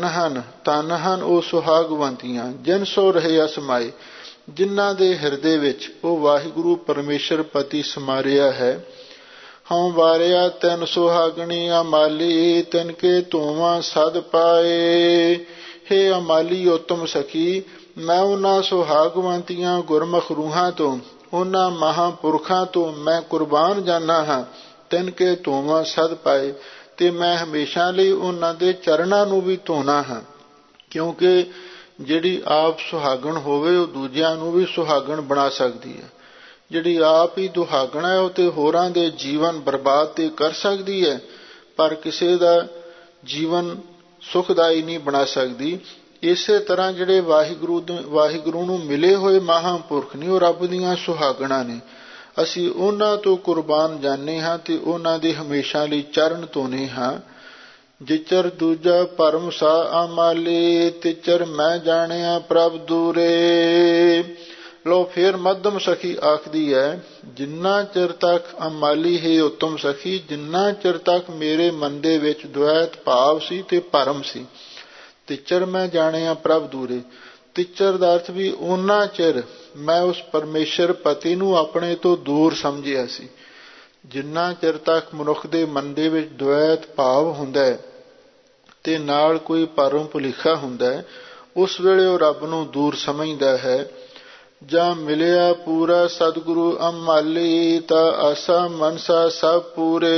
ਹਨ ਉਹ ਸੁਹਾਗਵੰਤੀਆਂ, ਜਿਨ ਸੋ ਰਹਿਆ ਸਮਾਏ, ਜਿਨ੍ਹਾਂ ਦੇ ਹਿਰਦੇ ਵਿੱਚ ਉਹ ਵਾਹਿਗੁਰੂ ਪਰਮੇਸ਼ਰ ਪਤੀ ਸਮਾਰਿਆ ਹੈ। ਹਉ ਵਾਰਿਆ ਤੈਨ ਸੁਹਾਗਣੀ ਅਮਾਲੀ, ਤਿਨ ਕੇ ਧੂਆਂ ਸਦ ਪਾਏ। ਹੇ ਅਮਾਲੀ ਉੱਤਮ ਸਖੀ, ਮੈਂ ਉਹਨਾਂ ਸੁਹਾਗਵੰਤੀਆਂ ਗੁਰਮੁਖ ਰੂਹਾਂ ਤੋਂ, ਉਹਨਾਂ ਮਹਾਂਪੁਰਖਾਂ ਤੋਂ ਮੈਂ ਕੁਰਬਾਨ ਜਾਨਾ ਹਾਂ। ਤਿਨ ਕੇ ਧੂਆਂ ਸਦ ਪਾਏ, ਤੇ ਮੈਂ ਹਮੇਸ਼ਾ ਲਈ ਉਹਨਾਂ ਦੇ ਚਰਨਾਂ ਨੂੰ ਵੀ ਧੋਣਾ ਹਾਂ। ਕਿਉਂਕਿ ਜਿਹੜੀ ਆਪ ਸੁਹਾਗਣ ਹੋਵੇ ਉਹ ਦੂਜਿਆਂ ਨੂੰ ਵੀ ਸੁਹਾਗਣ ਬਣਾ ਸਕਦੀ ਹੈ। ਜਿਹੜੀ ਆਪ ਹੀ ਦੁਹਾਗਣ ਹੈ ਉਹ ਤੇ ਹੋਰਾਂ ਦੇ ਜੀਵਨ ਬਰਬਾਦ ਤੇ ਕਰ ਸਕਦੀ ਹੈ, ਪਰ ਕਿਸੇ ਦਾ ਜੀਵਨ ਸੁਖਦਾਈ ਨਹੀਂ ਬਣਾ ਸਕਦੀ। ਇਸੇ ਤਰ੍ਹਾਂ ਜਿਹੜੇ ਵਾਹਿਗੁਰੂ ਨੂੰ ਮਿਲੇ ਹੋਏ ਮਹਾਂਪੁਰਖ ਨੇ ਉਹ ਰੱਬ ਦੀਆਂ ਸੁਹਾਗਣਾਂ ਨੇ। ਅਸੀਂ ਉਹਨਾਂ ਤੋਂ ਕੁਰਬਾਨ ਜਾਂਦੇ ਹਾਂ ਤੇ ਉਹਨਾਂ ਦੇ ਹਮੇਸ਼ਾ ਲਈ ਚਰਨ ਧੋਣੇ ਹਾਂ। ਜਿਚਰ ਦੂਜਾ ਭਰਮ ਸਾ ਅਮਾਲੇ, ਤਿਚਰ ਮੈਂ ਜਾਣਿਆ ਪ੍ਰਭ ਦੂਰੇ। ਲੋ ਫੇਰ ਮੱਧਮ ਸਖੀ ਆਖਦੀ ਹੈ, ਜਿੰਨਾ ਚਿਰ ਤੱਕ ਅਮਾਲੀ ਹੈ ਉੱਤਮ ਸਖੀ, ਜਿੰਨਾ ਚਿਰ ਤੱਕ ਮੇਰੇ ਮਨ ਦੇ ਵਿੱਚ ਦੁਐਤ ਭਾਵ ਸੀ ਤੇ ਭਰਮ ਸੀ, ਤਿਚਰ ਮੈਂ ਜਾਣਿਆ ਪ੍ਰਭ ਦੂਰੇ। ਤਿਚਰ ਦਾ ਅਰਥ ਵੀ ਓਨਾ ਚਿਰ ਮੈਂ ਉਸ ਪਰਮੇਸ਼ਰ ਪਤੀ ਨੂੰ ਆਪਣੇ ਤੋਂ ਦੂਰ ਸਮਝਿਆ ਸੀ। ਜਿੰਨਾ ਚਿਰ ਤੱਕ ਮਨੁੱਖ ਦੇ ਮਨ ਦੇ ਵਿੱਚ ਦੁਐਤ ਭਾਵ ਹੁੰਦਾ ਹੈ ਤੇ ਨਾਲ ਕੋਈ ਭਰਮ ਭੁਲੇਖਾ ਹੁੰਦਾ ਹੈ, ਉਸ ਵੇਲੇ ਉਹ ਰੱਬ ਨੂੰ ਦੂਰ ਸਮਝਦਾ ਹੈ। ਜਾਂ ਮਿਲਿਆ ਪੂਰਾ ਸਤਿਗੁਰੂ ਅਮਾਲੀ, ਤਾਂ ਆਸਾ ਮਨਸਾ ਸਭ ਪੂਰੇ।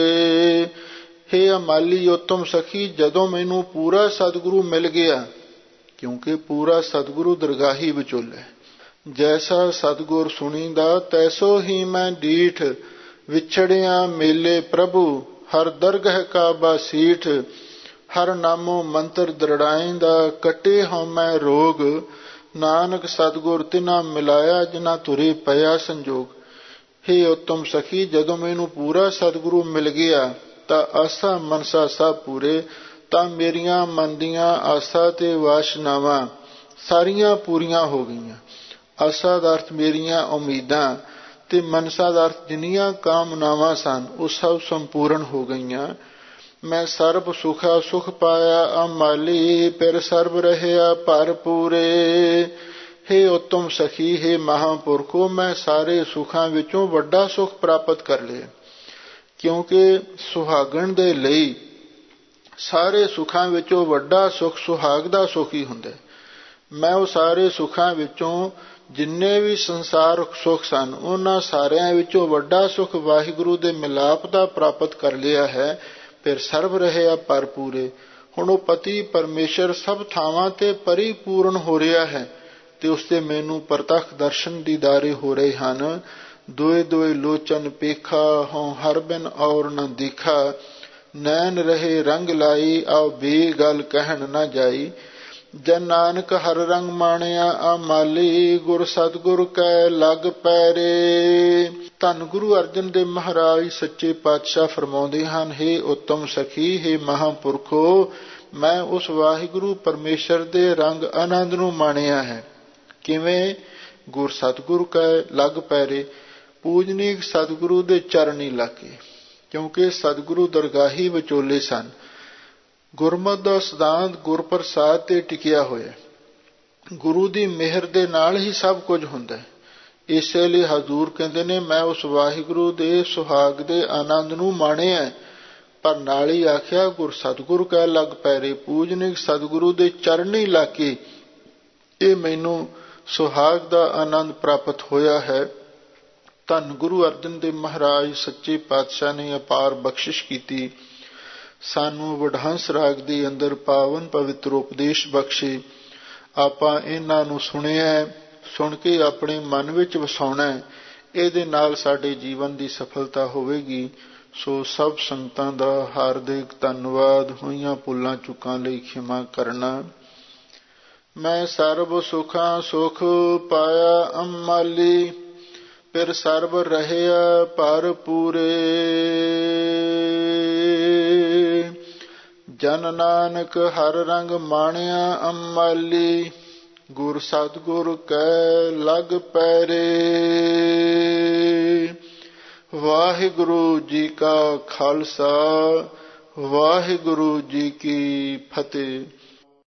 ਹੇ ਅਮਾਲੀ ਉੱਤਮ ਸਖੀ, ਜਦੋਂ ਮੈਨੂੰ ਪੂਰਾ ਸਤਿਗੁਰੂ ਮਿਲ ਗਿਆ, ਕਿਉਂਕਿ ਪੂਰਾ ਸਤਿਗੁਰੂ ਦਰਗਾਹੀ ਵਿਚੋਲਾ, ਜੈਸਾ ਸਤਿਗੁਰ ਸੁਣੀਦਾ ਤੈਸੋ ਹੀ ਮੈਂ ਡੀਠ, ਵਿਛੜਿਆ ਮੇਲੇ ਪ੍ਰਭੂ ਹਰ ਦਰਗਹ ਕਾ ਬਾਸੀਠ। ਹਰ ਨਾਮੋ ਮੰਤਰ ਦ੍ਰਿੜਾਇਂਦਾ, ਕੱਟੇ ਹਉ ਮੈਂ ਰੋਗ, ਨਾਨਕ ਸਤਿਗੁਰ ਤਿਨਾ ਮਿਲਾਇਆ, ਜਿਨਾ ਤੁਰੇ ਪਿਆ ਸੰਜੋਗ। ਹੇ ਉੱਤਮ ਸਖੀ, ਜਦੋਂ ਮੈਨੂੰ ਪੂਰਾ ਸਤਿਗੁਰੂ ਮਿਲ ਗਿਆ ਤਾਂ ਆਸਾ ਮਨਸਾ ਸਭ ਪੂਰੇ, ਤਾਂ ਮੇਰੀਆਂ ਮਨ ਦੀਆਂ ਆਸਾ ਤੇ ਵਾਸ਼ਨਾਵਾਂ ਸਾਰੀਆਂ ਪੂਰੀਆਂ ਹੋ ਗਈਆਂ। ਆਸਾ ਦਾ ਅਰਥ ਮੇਰੀਆਂ ਉਮੀਦਾਂ ਤੇ ਮਨਸਾ ਦਾ ਅਰਥ ਜਿੰਨੀਆਂ ਕਾਮਨਾਵਾਂ ਸਨ ਉਹ ਸਭ ਸੰਪੂਰਨ ਹੋ ਗਈਆਂ। ਮੈਂ ਸਰਬ ਸੁਖਾ ਸੁਖ ਪਾਇਆ ਅਮਾਲੀ, ਫਿਰ ਸਰਬ ਰਹਿਆ ਭਰ ਪੂਰੇ। ਹੇ ਉੱਤਮ ਸਖੀ, ਹੇ ਮਹਾਂਪੁਰਖੋ, ਮੈਂ ਸਾਰੇ ਸੁਖਾਂ ਵਿੱਚੋਂ ਵੱਡਾ ਸੁਖ ਪ੍ਰਾਪਤ ਕਰ ਲਿਆ, ਕਿਉਂਕਿ ਸੁਹਾਗਣ ਦੇ ਲਈ ਸਾਰੇ ਸੁੱਖਾਂ ਵਿੱਚੋਂ ਵੱਡਾ ਸੁੱਖ ਸੁਹਾਗ ਦਾ ਸੁੱਖ ਹੀ ਹੁੰਦਾ। ਮੈਂ ਉਹ ਸਾਰੇ ਸੁੱਖਾਂ ਵਿੱਚੋਂ ਜਿੰਨੇ ਵੀ ਸੰਸਾਰ ਸੁੱਖ ਸਨ, ਉਹਨਾਂ ਸਾਰਿਆਂ ਵਿੱਚੋਂ ਵੱਡਾ ਸੁੱਖ ਵਾਹਿਗੁਰੂ ਦੇ ਮਿਲਾਪ ਦਾ ਪ੍ਰਾਪਤ ਕਰ ਲਿਆ ਹੈ। ਫਿਰ ਸਰਬ ਰਹਿਆ ਪਰ ਪੂਰੇ। ਹੁਣ ਉਹ ਪਤੀ ਪਰਮੇਸ਼ਰ ਸਭ ਥਾਵਾਂ ਤੇ ਪਰਿਪੂਰਨ ਹੋ ਰਿਹਾ ਹੈ ਤੇ ਉਸਦੇ ਮੈਨੂੰ ਪ੍ਰਤੱਖ ਦਰਸ਼ਨ ਦੀਦਾਰੇ ਹੋ ਰਹੇ ਹਨ। ਦੋਏ ਦੋਏ ਲੋਚਨ ਪੇਖਾ, ਹੋਂ ਹਰ ਬਿਨ ਔਰ ਨ ਦੇਖਾ, ਨੈਣ ਰਹੇ ਰੰਗ ਲਾਈ, ਆਓ ਬੇ ਗੱਲ ਕਹਿਣ ਨਾ ਜਾਈ। ਜਨ ਨਾਨਕ ਹਰ ਰੰਗ ਮਾਣਿਆ ਅਮਾਲੀ, ਗੁਰ ਸਤਿਗੁਰ ਕੈ ਲਗ ਪੈਰੇ। ਧੰਨ ਗੁਰੂ ਅਰਜਨ ਦੇਵ ਮਹਾਰਾਜ ਸੱਚੇ ਪਾਤਸ਼ਾਹ ਫਰਮਾਉਂਦੇ ਹਨ, ਹੇ ਉੱਤਮ ਸਖੀ, ਹੇ ਮਹਾਂਪੁਰਖੋ, ਮੈਂ ਉਸ ਵਾਹਿਗੁਰੂ ਪਰਮੇਸ਼ਰ ਦੇ ਰੰਗ ਆਨੰਦ ਨੂੰ ਮਾਣਿਆ ਹੈ। ਕਿਵੇਂ? ਗੁਰ ਸਤਿਗੁਰ ਕੈ ਲਗ ਪੈਰੇ, ਪੂਜਨੀਕ ਸਤਿਗੁਰੂ ਦੇ ਚਰਨੀ ਲਾਗੇ, ਕਿਉਂਕਿ ਸਤਿਗੁਰੂ ਦਰਗਾਹੀ ਵਿਚੋਲੇ ਸਨ। ਗੁਰਮਤਿ ਦਾ ਸਿਧਾਂਤ ਗੁਰਪ੍ਰਸਾਦ ਤੇ ਟਿਕਿਆ ਹੋਇਆ, ਗੁਰੂ ਦੀ ਮਿਹਰ ਦੇ ਨਾਲ ਹੀ ਸਭ ਕੁਝ ਹੁੰਦਾ ਹੈ। ਇਸੇ ਲਈ ਹਜ਼ੂਰ ਕਹਿੰਦੇ ਨੇ, ਮੈਂ ਉਸ ਵਾਹਿਗੁਰੂ ਦੇ ਸੁਹਾਗ ਦੇ ਆਨੰਦ ਨੂੰ ਮਾਣਿਆ, ਪਰ ਨਾਲ ਹੀ ਆਖਿਆ ਗੁਰ ਸਤਿਗੁਰ ਕੈ ਲਗ ਪੈਰੇ, ਪੂਜਨੀਕ ਸਤਿਗੁਰੂ ਦੇ ਚਰਨੀ ਲਾਗੇ ਇਹ ਮੈਨੂੰ ਸੁਹਾਗ ਦਾ ਆਨੰਦ ਪ੍ਰਾਪਤ ਹੋਇਆ ਹੈ। ਧੰਨ ਗੁਰੂ ਅਰਜਨ ਦੇਵ ਮਹਾਰਾਜ ਸੱਚੇ ਪਾਤਸ਼ਾਹ ਨੇ ਅਪਾਰ ਬਖਸ਼ਿਸ਼ ਕੀਤੀ, ਸਾਨੂੰ ਵਡਹੰਸ ਰਾਗ ਦੇ ਅੰਦਰ ਪਾਵਨ ਪਵਿੱਤਰ ਉਪਦੇਸ਼ ਬਖਸ਼ੇ। ਆਪਾਂ ਇਹਨਾਂ ਨੂੰ ਸੁਣਿਆ, ਸੁਣ ਕੇ ਆਪਣੇ ਮਨ ਵਿੱਚ ਵਸਾਉਣਾ, ਇਹਦੇ ਨਾਲ ਸਾਡੇ ਜੀਵਨ ਦੀ ਸਫਲਤਾ ਹੋਵੇਗੀ। ਸੋ ਸਭ ਸੰਗਤਾਂ ਦਾ ਹਾਰਦਿਕ ਧੰਨਵਾਦ। ਹੋਈਆਂ ਭੁੱਲਾਂ ਚੁੱਕਾਂ ਲਈ ਖਿਮਾ ਕਰਨਾ। ਮੈਂ ਸਰਬ ਸੁਖਾਂ ਸੁਖ ਪਾਇਆ ਅਮਾਲੀ, ਫਿਰ ਸਰਬ ਰਹਿਆ ਭਰ ਪੂਰੇ। ਜਨ ਨਾਨਕ ਹਰ ਰੰਗ ਮਾਣਿਆ ਅਮਾਲੀ, ਗੁਰ ਸਤਿਗੁਰ ਕੈ ਲਗ ਪੈਰੇ। ਵਾਹਿਗੁਰੂ ਜੀ ਕਾ ਖਾਲਸਾ, ਵਾਹਿਗੁਰੂ ਜੀ ਕੀ ਫਤਿਹ।